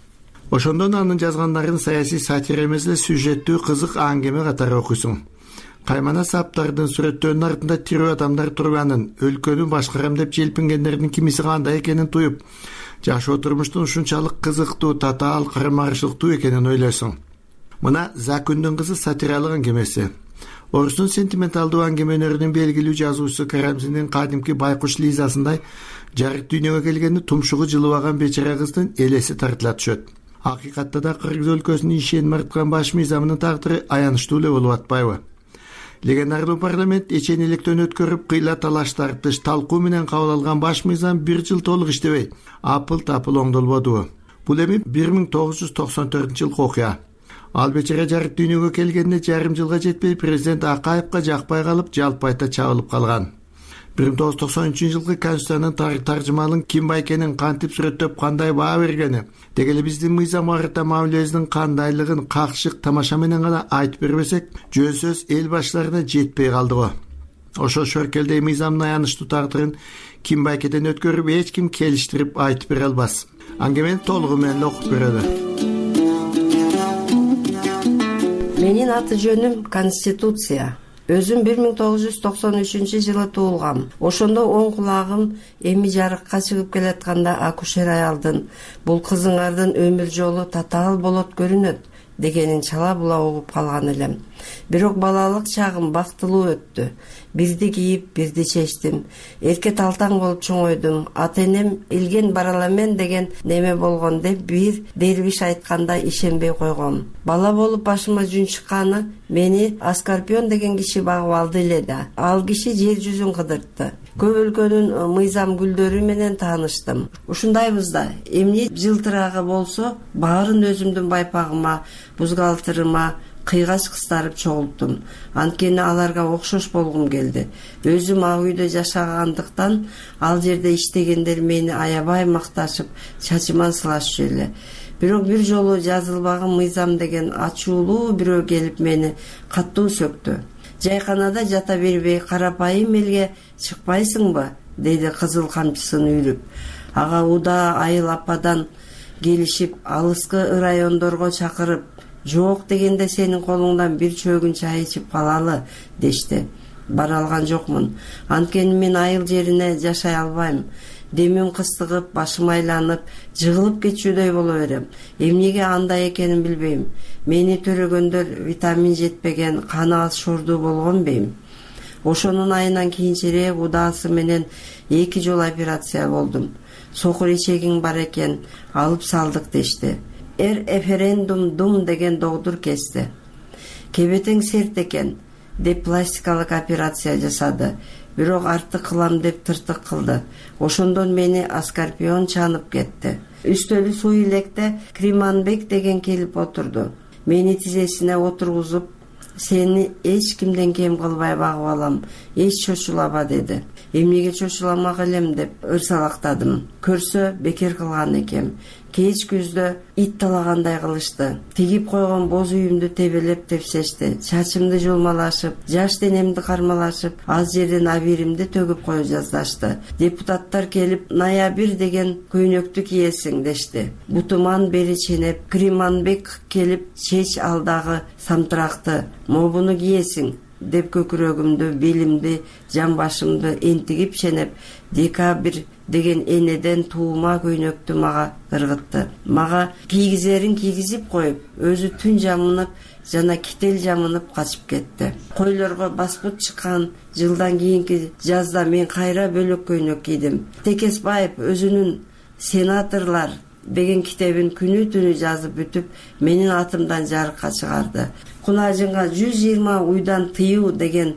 Ошондон анын жазгандарын саясий сатира эмес эле сюжеттүү кызык аңгеме катары окуйсуң. Каймана саптардын сүрөттөрүнүн артында тирүү адамдар турганын, өлкөнү башкарам деп желпингендердин кимиси кандай экенин туюп, жашоо турмуштун ушунчалык кызыктуу, татаал, кармарышыктуу экенин ойлойсуң. Мына Закүндүн кызы сатиралык аңгемеси. Орустун сентименталдуу аңгеме өнөрүнүн белгилүү жазуучусу Карамзиндин кадимки байкуш Лизасындай жарык дүйнөгө келгенде тумшугу жылыбаган бечара кыздын элеси тартыла түшөт. Акыйкатта да Кыргыз өлкөсүнүн ишеним арткан баш мыйзамынын тагдыры аянычтуу эле болуп атпайбы? Легендарлуу парламент эчен электөн өткөрүп, кыйла талаш тартыш, талкуу менен кабыл алган баш мыйзам бир жыл толук иштебей, апыл-тапыл оңдолбодубу? Бул эми бир миң тогуз жүз токсон төртүнчү жылкы окуя. Ал бечара жарык дүйнөгө келгенде жарым жылга жетпей президент Акаевка жакпай калып, жалпайта чабылып калган. бир миң тогуз жүз токсон үчүнчү жылкы Конституциянын таржымалын ким байкенин кантип сүрөттөп, кандай баа бергени, деги эле биздин мыйзам барата мамилебиздин кандайлыгын какшык тамаша менен гана айтып бербесек, жөн сөз эл баштарына жетпей калды го. Ошо шөркелдей мыйзамдын аянычтуу тагдырын ким байкеден өткөрүп, эч ким келиштирип айтып бере албас. Аңгемени толугу менен окуп берели. Менин аты жөнүм Конституция. Өзүм бир миң тогуз жүз токсон үчүнчү жылы туулгам. Ошондо оң кулагым эми жарыкка чыгып келатканда акушер аялдын бул кызыңардын өмүр жолу татаал болот көрүнөт дегенин чала була угуп калган элем. Бирок балалык чагым бактылуу өттү. Бирди кийип, бирди чечтим. Эрке талтаң болуп чоңойдум. Ата-энем илген бараламен деген неме болгон деп бир дервиш айтканда ишенбей койгом. Бала болуп башыма жүн чыкканы мени Аскарпион деген киши багып алды эле да. Ал киши жер жүзүн кыдыртты. Көп өлкөнүн мыйзам гүлдөрү менен тааныштым. Ушундайбыз да, эмне жылтырагы болсо, баарын өзүмдүн байпагыма, бузгалтырыма кыйгач кыстарып чогулттум. Анткени аларга окшош болгум келди. Өзүм ак үйдө жашагандыктан ал жерде иштегендер мени аябай макташып, чачыман сылашчу эле. Бирок бир жолу жазылбаган мыйзам деген ачуулуу бирөө келип мени каттуу сөктү. Жайканада жата бербей, карапайым элге чыкпайсыңбы? Деди кызыл камчысын үйрүп. Ага уда айыл ападан келишип, алыскы райондорго чакырып, жок дегенде сенин колуңдан бир чөгүн чай ичип калалы дешти. Бара алган жокмун. Анткени мен айыл жерине жашай албайм. Демим кыстыгып, башым айланып, жыгылып кетчүдөй боло берем. Эмнеге андай экенин билбейм. Мени төрөгөндөр витамин жетпеген, каны аз шордуу болгон бейм. Ошонун айынан кийинчерээк удаасы менен эки жолу операция болдум. Сокур ичегиң бар экен, алып салдык дешти. Эр референдум дум деген доктур кести. Кебетең серт экен деп пластикалык операция жасады. Бирок артык кылам деп тыртык кылды. Ошондон мени Аскарпион чанып кетти. Үстөлү суу илекте Криманбек деген келип отурду. Мени тизесине отургузуп, сени эч кимден кем кылбай багып алам, эч чочулаба деди. Эмнеге чочуламак элем деп ырсалактадым. Көрсө бекер кылган экем. Кеч күздө ит талагандай кылышты. Тигип койгон боз үйүмдү тебелеп тепсешти. Чачымды жулмалашып, жаш денемди кармалашып, аз жерден абиримди төгүп коюп жаздашты. Депутаттар келип, ноябрь деген көйнөктү кийесиң дешти. Бутуман бери ченеп, Криманбек келип, чеч алдагы самтыракты, мобуну кийесиң деп көкүрөгүмдү, белимди, жамбашымды энтигип ченеп, декабрь деген энеден туума көйнөктү мага ыргытты. Мага кийгизерин кийгизип коюп, өзү түн жамынып жана кител жамынып качып кетти. Койлорго баспут чыккан жылдан кийинки жазда мен кайра бөлөк көйнөк кийдим. Текесбаев өзүнүн «Сенаторлар» деген китебин күнү түнү жазып бүтүп, менин атымдан жарыкка чыгарды. Кунажынга жүз жыйырма уйдан тыюу деген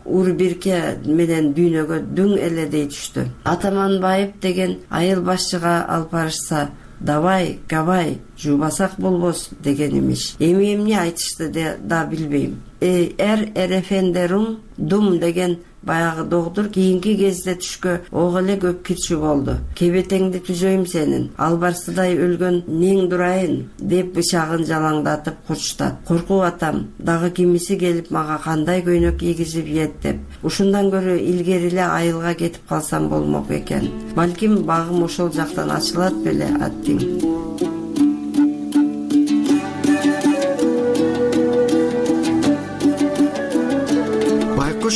урбирке менен дүйнөгө дүң эле дей түштү. Атаманбаев деген айыл башчыга алып барышса, давай, габай, жубасак болбос деген имиш. Эми эмне айтышты да билбейм. Эр референдум дум деген баягы доктур кийинки кезде түшкө ого эле көп кирчү болду. Кебетеңди түзөйм сенин, албарсыдай өлгөн нең дурайын деп бычагын жалаңдатып курчтат. Коркуп атам, дагы кимиси келип мага кандай көйнөк кийгизип ийет деп. Ушундан көрө илгери эле айылга кетип калсам болмок экен. Балким багым ошол жактан ачылат беле аттиң.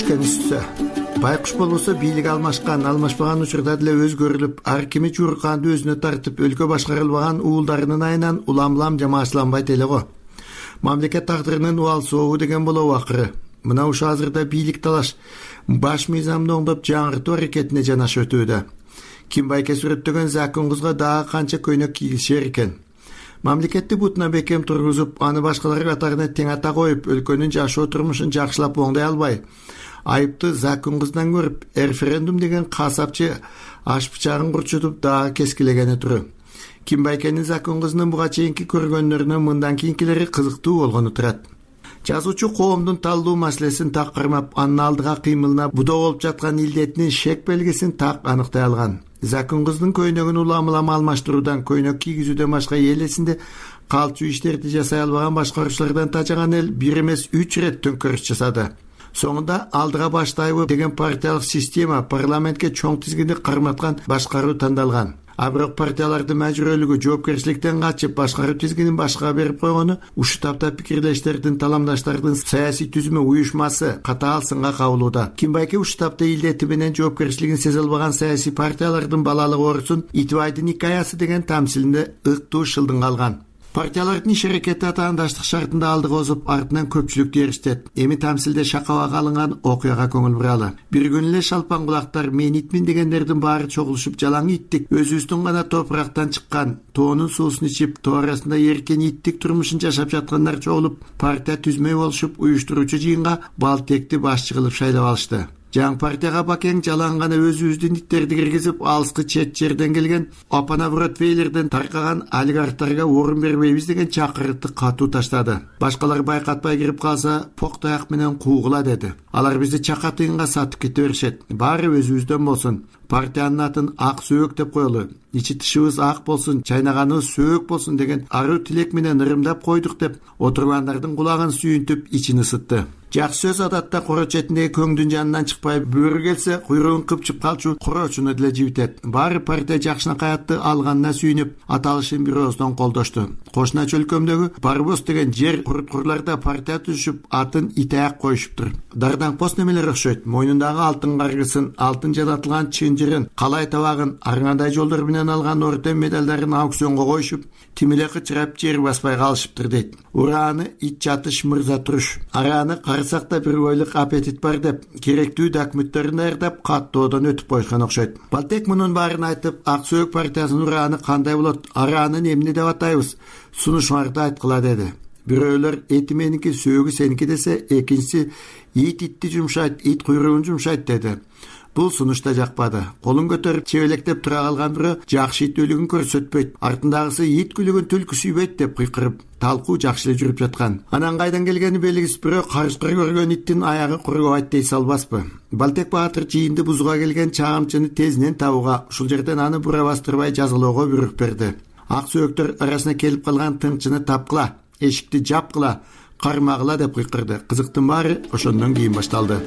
Конституция. Байкуш болбосо бийлик алмашкан, алмашпаган учурда деле өзгөрүлүп, ар кими жуурканды өзүнө тартып, өлкө башкарылбаган уулдарынын айынан улам-улам жамаачыланбайт эле го. Мамлекет тагдырынын убал соогу деген болобу акыры. Мына ушу азырда бийлик талаш баш мыйзамды оңдоп жаңыртуу аракетине жанашып өтүүдө. Ким байке сүрөттөгөн закон кызга дагы канча көйнөк кийишер экен. Мамлекетти бутуна бекем тургузуп, аны башкалар катарына тең ата коюп, өлкөнүн жашоо турмушун жакшылап оңдой албай, айыпты закон кыздан көрүп, референдум деген касапчы аш бычагын курчутуп дагы кескилегени туру. Ким байкенин закон кызынын буга чейинки көргөндөрүнө мындан кийинкилери кызыктуу болгону турат. Жазуучу коомдун талдуу маселесин так кармап, анын алдыга кыймылына будоо болуп жаткан илдетинин шек белгисин так аныктай алган. Закон кыздын көйнөгүн улам-улам алмаштыруудан, көйнөк кийгизүүдөн башка эл эсинде калчу иштерди жасай албаган башкаруучулардан тажаган эл бир эмес үч ирет төңкөрүш жасады. Соңунда алдыга баштайбы деген партиялык система, парламентке чоң тизгинди карматкан башкаруу тандалган. А бирок партиялардын мәжбүрөлүгү жоопкерчиликтен качып, башкаруу тизгинин башкага берип койгону ушул тапта пикирлештердин, таламдаштардын саясий түзүмү уюшмасы катаал сынга кабылууда. Ким байке ушул тапта илдети менен жоопкерчилигин сезе албаган саясий партиялардын балалык оорусун Итбайдын икаясы деген тамсилинде ыктуу шылдың калган. Партиялардын иш аракети атаандаштык шартында алдыга озуп, артынан көпчүлүктү эрштет. Эми тамсилде шакабага алынган окуяга көңүл буралы. Бир күнү эле шалпан кулактар мен итмин дегендердин баары чогулушуп жалаң иттик, өзүбүздүн гана топурактан чыккан, тоонун суусун ичип, тоо арасында эркен иттик турмушун жашап жаткандар чогулуп, партия түзмөй болушуп, уюштуруучу жыйынга Балтекти башчы кылып шайлап алышты. Жаң партияга бакең жалаң гана өзүбүздүн иттерди киргизип, алыскы чет жерден келген Апана Бродвейлерден таркаган олигархтарга орун бербейбиз деген чакырыкты катуу таштады. Башкалар байкатпай кирип калса, поктаяк менен куугула деди. Алар бизди чака тыйынга сатып кете беришет. Баары өзүбүздөн болсун. Партиянын атын ак сөөк деп коелу. Ичи тышыбыз ак болсун, чайнаганыбыз сөөк болсун деген аруу тилек менен ырымдап койдук деп отургандардын кулагын сүйүнтүп ичин ысытты. Жакшы сөз адатта коро четиндеги көңдүн жанынан чыкпай, бөрү келсе куйругун кыпчып калчу корочуну деле жибитет. Баары партия жакшынакай атты алганына сүйүнүп, аталышын бир ооздон колдошту. Кошуна чөлкөмдөгү Барбос деген жер куруткурларда партия түзүшүп, атын Итаяк коюшуптур. Дардан пост немелер окшойт. Мойнундагы алтын каргысын, алтын жанатылган чынжырын, калай табагын, аргандай жолдор менен алган орден медалдарын аукционго коюшуп, тимиле кычырап жер баспай калышыптыр дейт. Урааны ит жатыш мырза туруш. Арааны карасакта бир ойлук аппетит бар деп, керектүү документтерин даярдап, каттоодон өтүп койгон окшойт. Балтек мунун баарын айтып, ак сөөк партиясынын урааны кандай болот, араанын эмне деп атайбыз, сунушмарды айткыла деди. Бирөөлөр эти меники, сөөгү сеники десе, экинчиси ит итти жумшайт, ит куйругун жумшайт деди. Бул сунушта жакпады. Колун көтөрүп чебелектеп тура калган бирөө жакшы ит өлүгүн көрсөтпөйт, артындагысы ит күлүгүн түлкү сүйбөйт деп кыйкырып, талкуу жакшы эле жүрүп жаткан. Анан кайдан келгени белгисиз бирөө карышкыр көргөн иттин аягы курубайт дей салбаспы. Балтек Баатыр жыйынды бузууга келген чагымчыны тезинен табууга, ушул жерден аны бура бастырбай жазалоого буйрук берди. Ак сөөктөр арасына келип калган тыңчыны тапкыла, эшикти жапкыла, кармагыла деп кыйкырды. Кызыктын баары ошондон кийин башталды.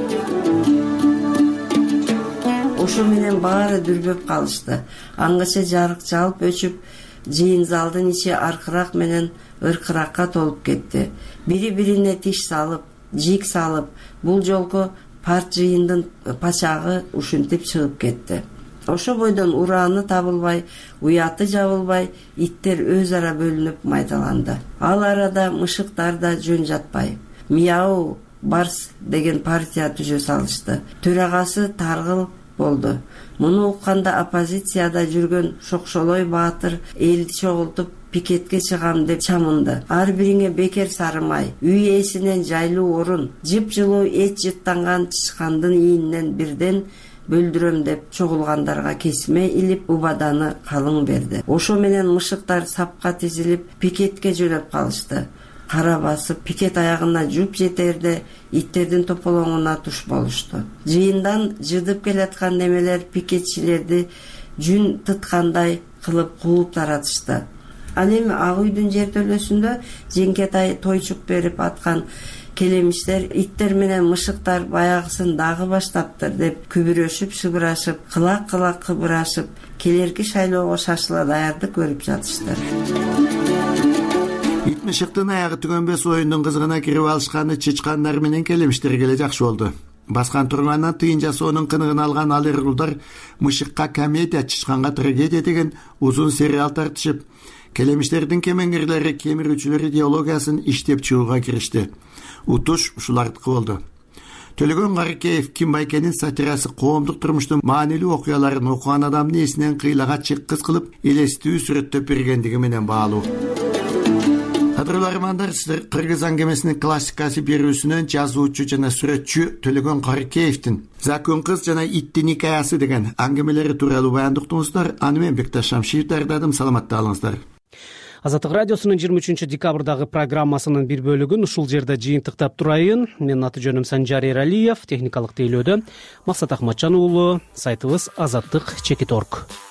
Ошо менен баары дүрбөп калышты. Аңгыча жарык жалып өчүп, жыйын залдын ичи аркырак менен ыркыракка толуп кетти. Бири-бирине тиш салып, жик салып, бул жолку парт жыйындын пачагы ушинтип чыгып кетти. Ошо бойдон урааны табылбай, уяты жабылбай, иттер өз ара бөлүнүп майдаланды. Ал арада мышыктар да жөн жатпай. Мияу Барс деген партия түзө салышты. Төрагасы Таргыл болду. Муну укканда оппозицияда жүргөн Шокшолой Баатыр элди чогултуп пикетке чыгам деп чамынды. Ар бириңе бекер сарымай, үй ээсинен жайлуу орун, жып-жылуу эт жыттанган чычкандын ийинен бирден бөлдүрөм деп чогулгандарга кесме илип убаданы калың берди. Ошо менен мышыктар сапка тизилип пикетке жөнөп калышты. Кара басып, пикет аягына жуп жетерде иттердин тополоңуна туш болушту. Жыйындан жыдып келаткан немелер пикетчилерди жүн тыткандай кылып кууп таратышты. Ал эми Ак үйдүн жертөлөсүндө жеңкетай тойчук берип аткан келемиштер иттер менен мышыктар баягысын дагы баштаптыр деп күбүрөшүп, шыбырашып, кылак-кылак кыбырашып, келерки шайлоого шашыла даярдык көрүп жатышты. Ит мышыктын аягы түгөнбөс оюндун кызыгына кирип алышканы чычкандар менен келемиштер келе жакшы болду. баскан тургандан тыйын жасоонун кыныгын алган ал эрулдар мышыкка комедия, чычканга трагедия деген узун сериал тартышып, келемиштердин кемеңгерлери, кемирүүчүлөр идеологиясын иштеп чыгууга киришти. Утуш ушулардыкы болду. Төлөгөн Каракеев Ким Байкенин сатирасы коомдук турмуштун маанилүү окуяларын окуган адамдын эсинен кыйлага чыккыз кылып, элестүү сүрөттөп бергендиги менен баалуу. Кадырлуу армандар, сиздер Кыргыз аңгемесинин классикасы берүүсүнөн жазуучу жана сүрөтчү Төлөгөн Каракеевдин «Закон кыз жана иттин хикаясы» деген аңгемелери тууралуу баяндыктыңыздар. Аны мен Бекташ Шамшиев даярдадым. Саламатталыңыздар. Азаттык радиосунун жыйырма үчүнчү декабрдагы программасынын бир бөлүгүн ушул жерде жыйынтыктап турайын. Менин аты жөнүм Санжар Эралиев, техникалык тейлөөдө Максат Ахматжан уулу, сайтыбыз азаттык чекит точка орг.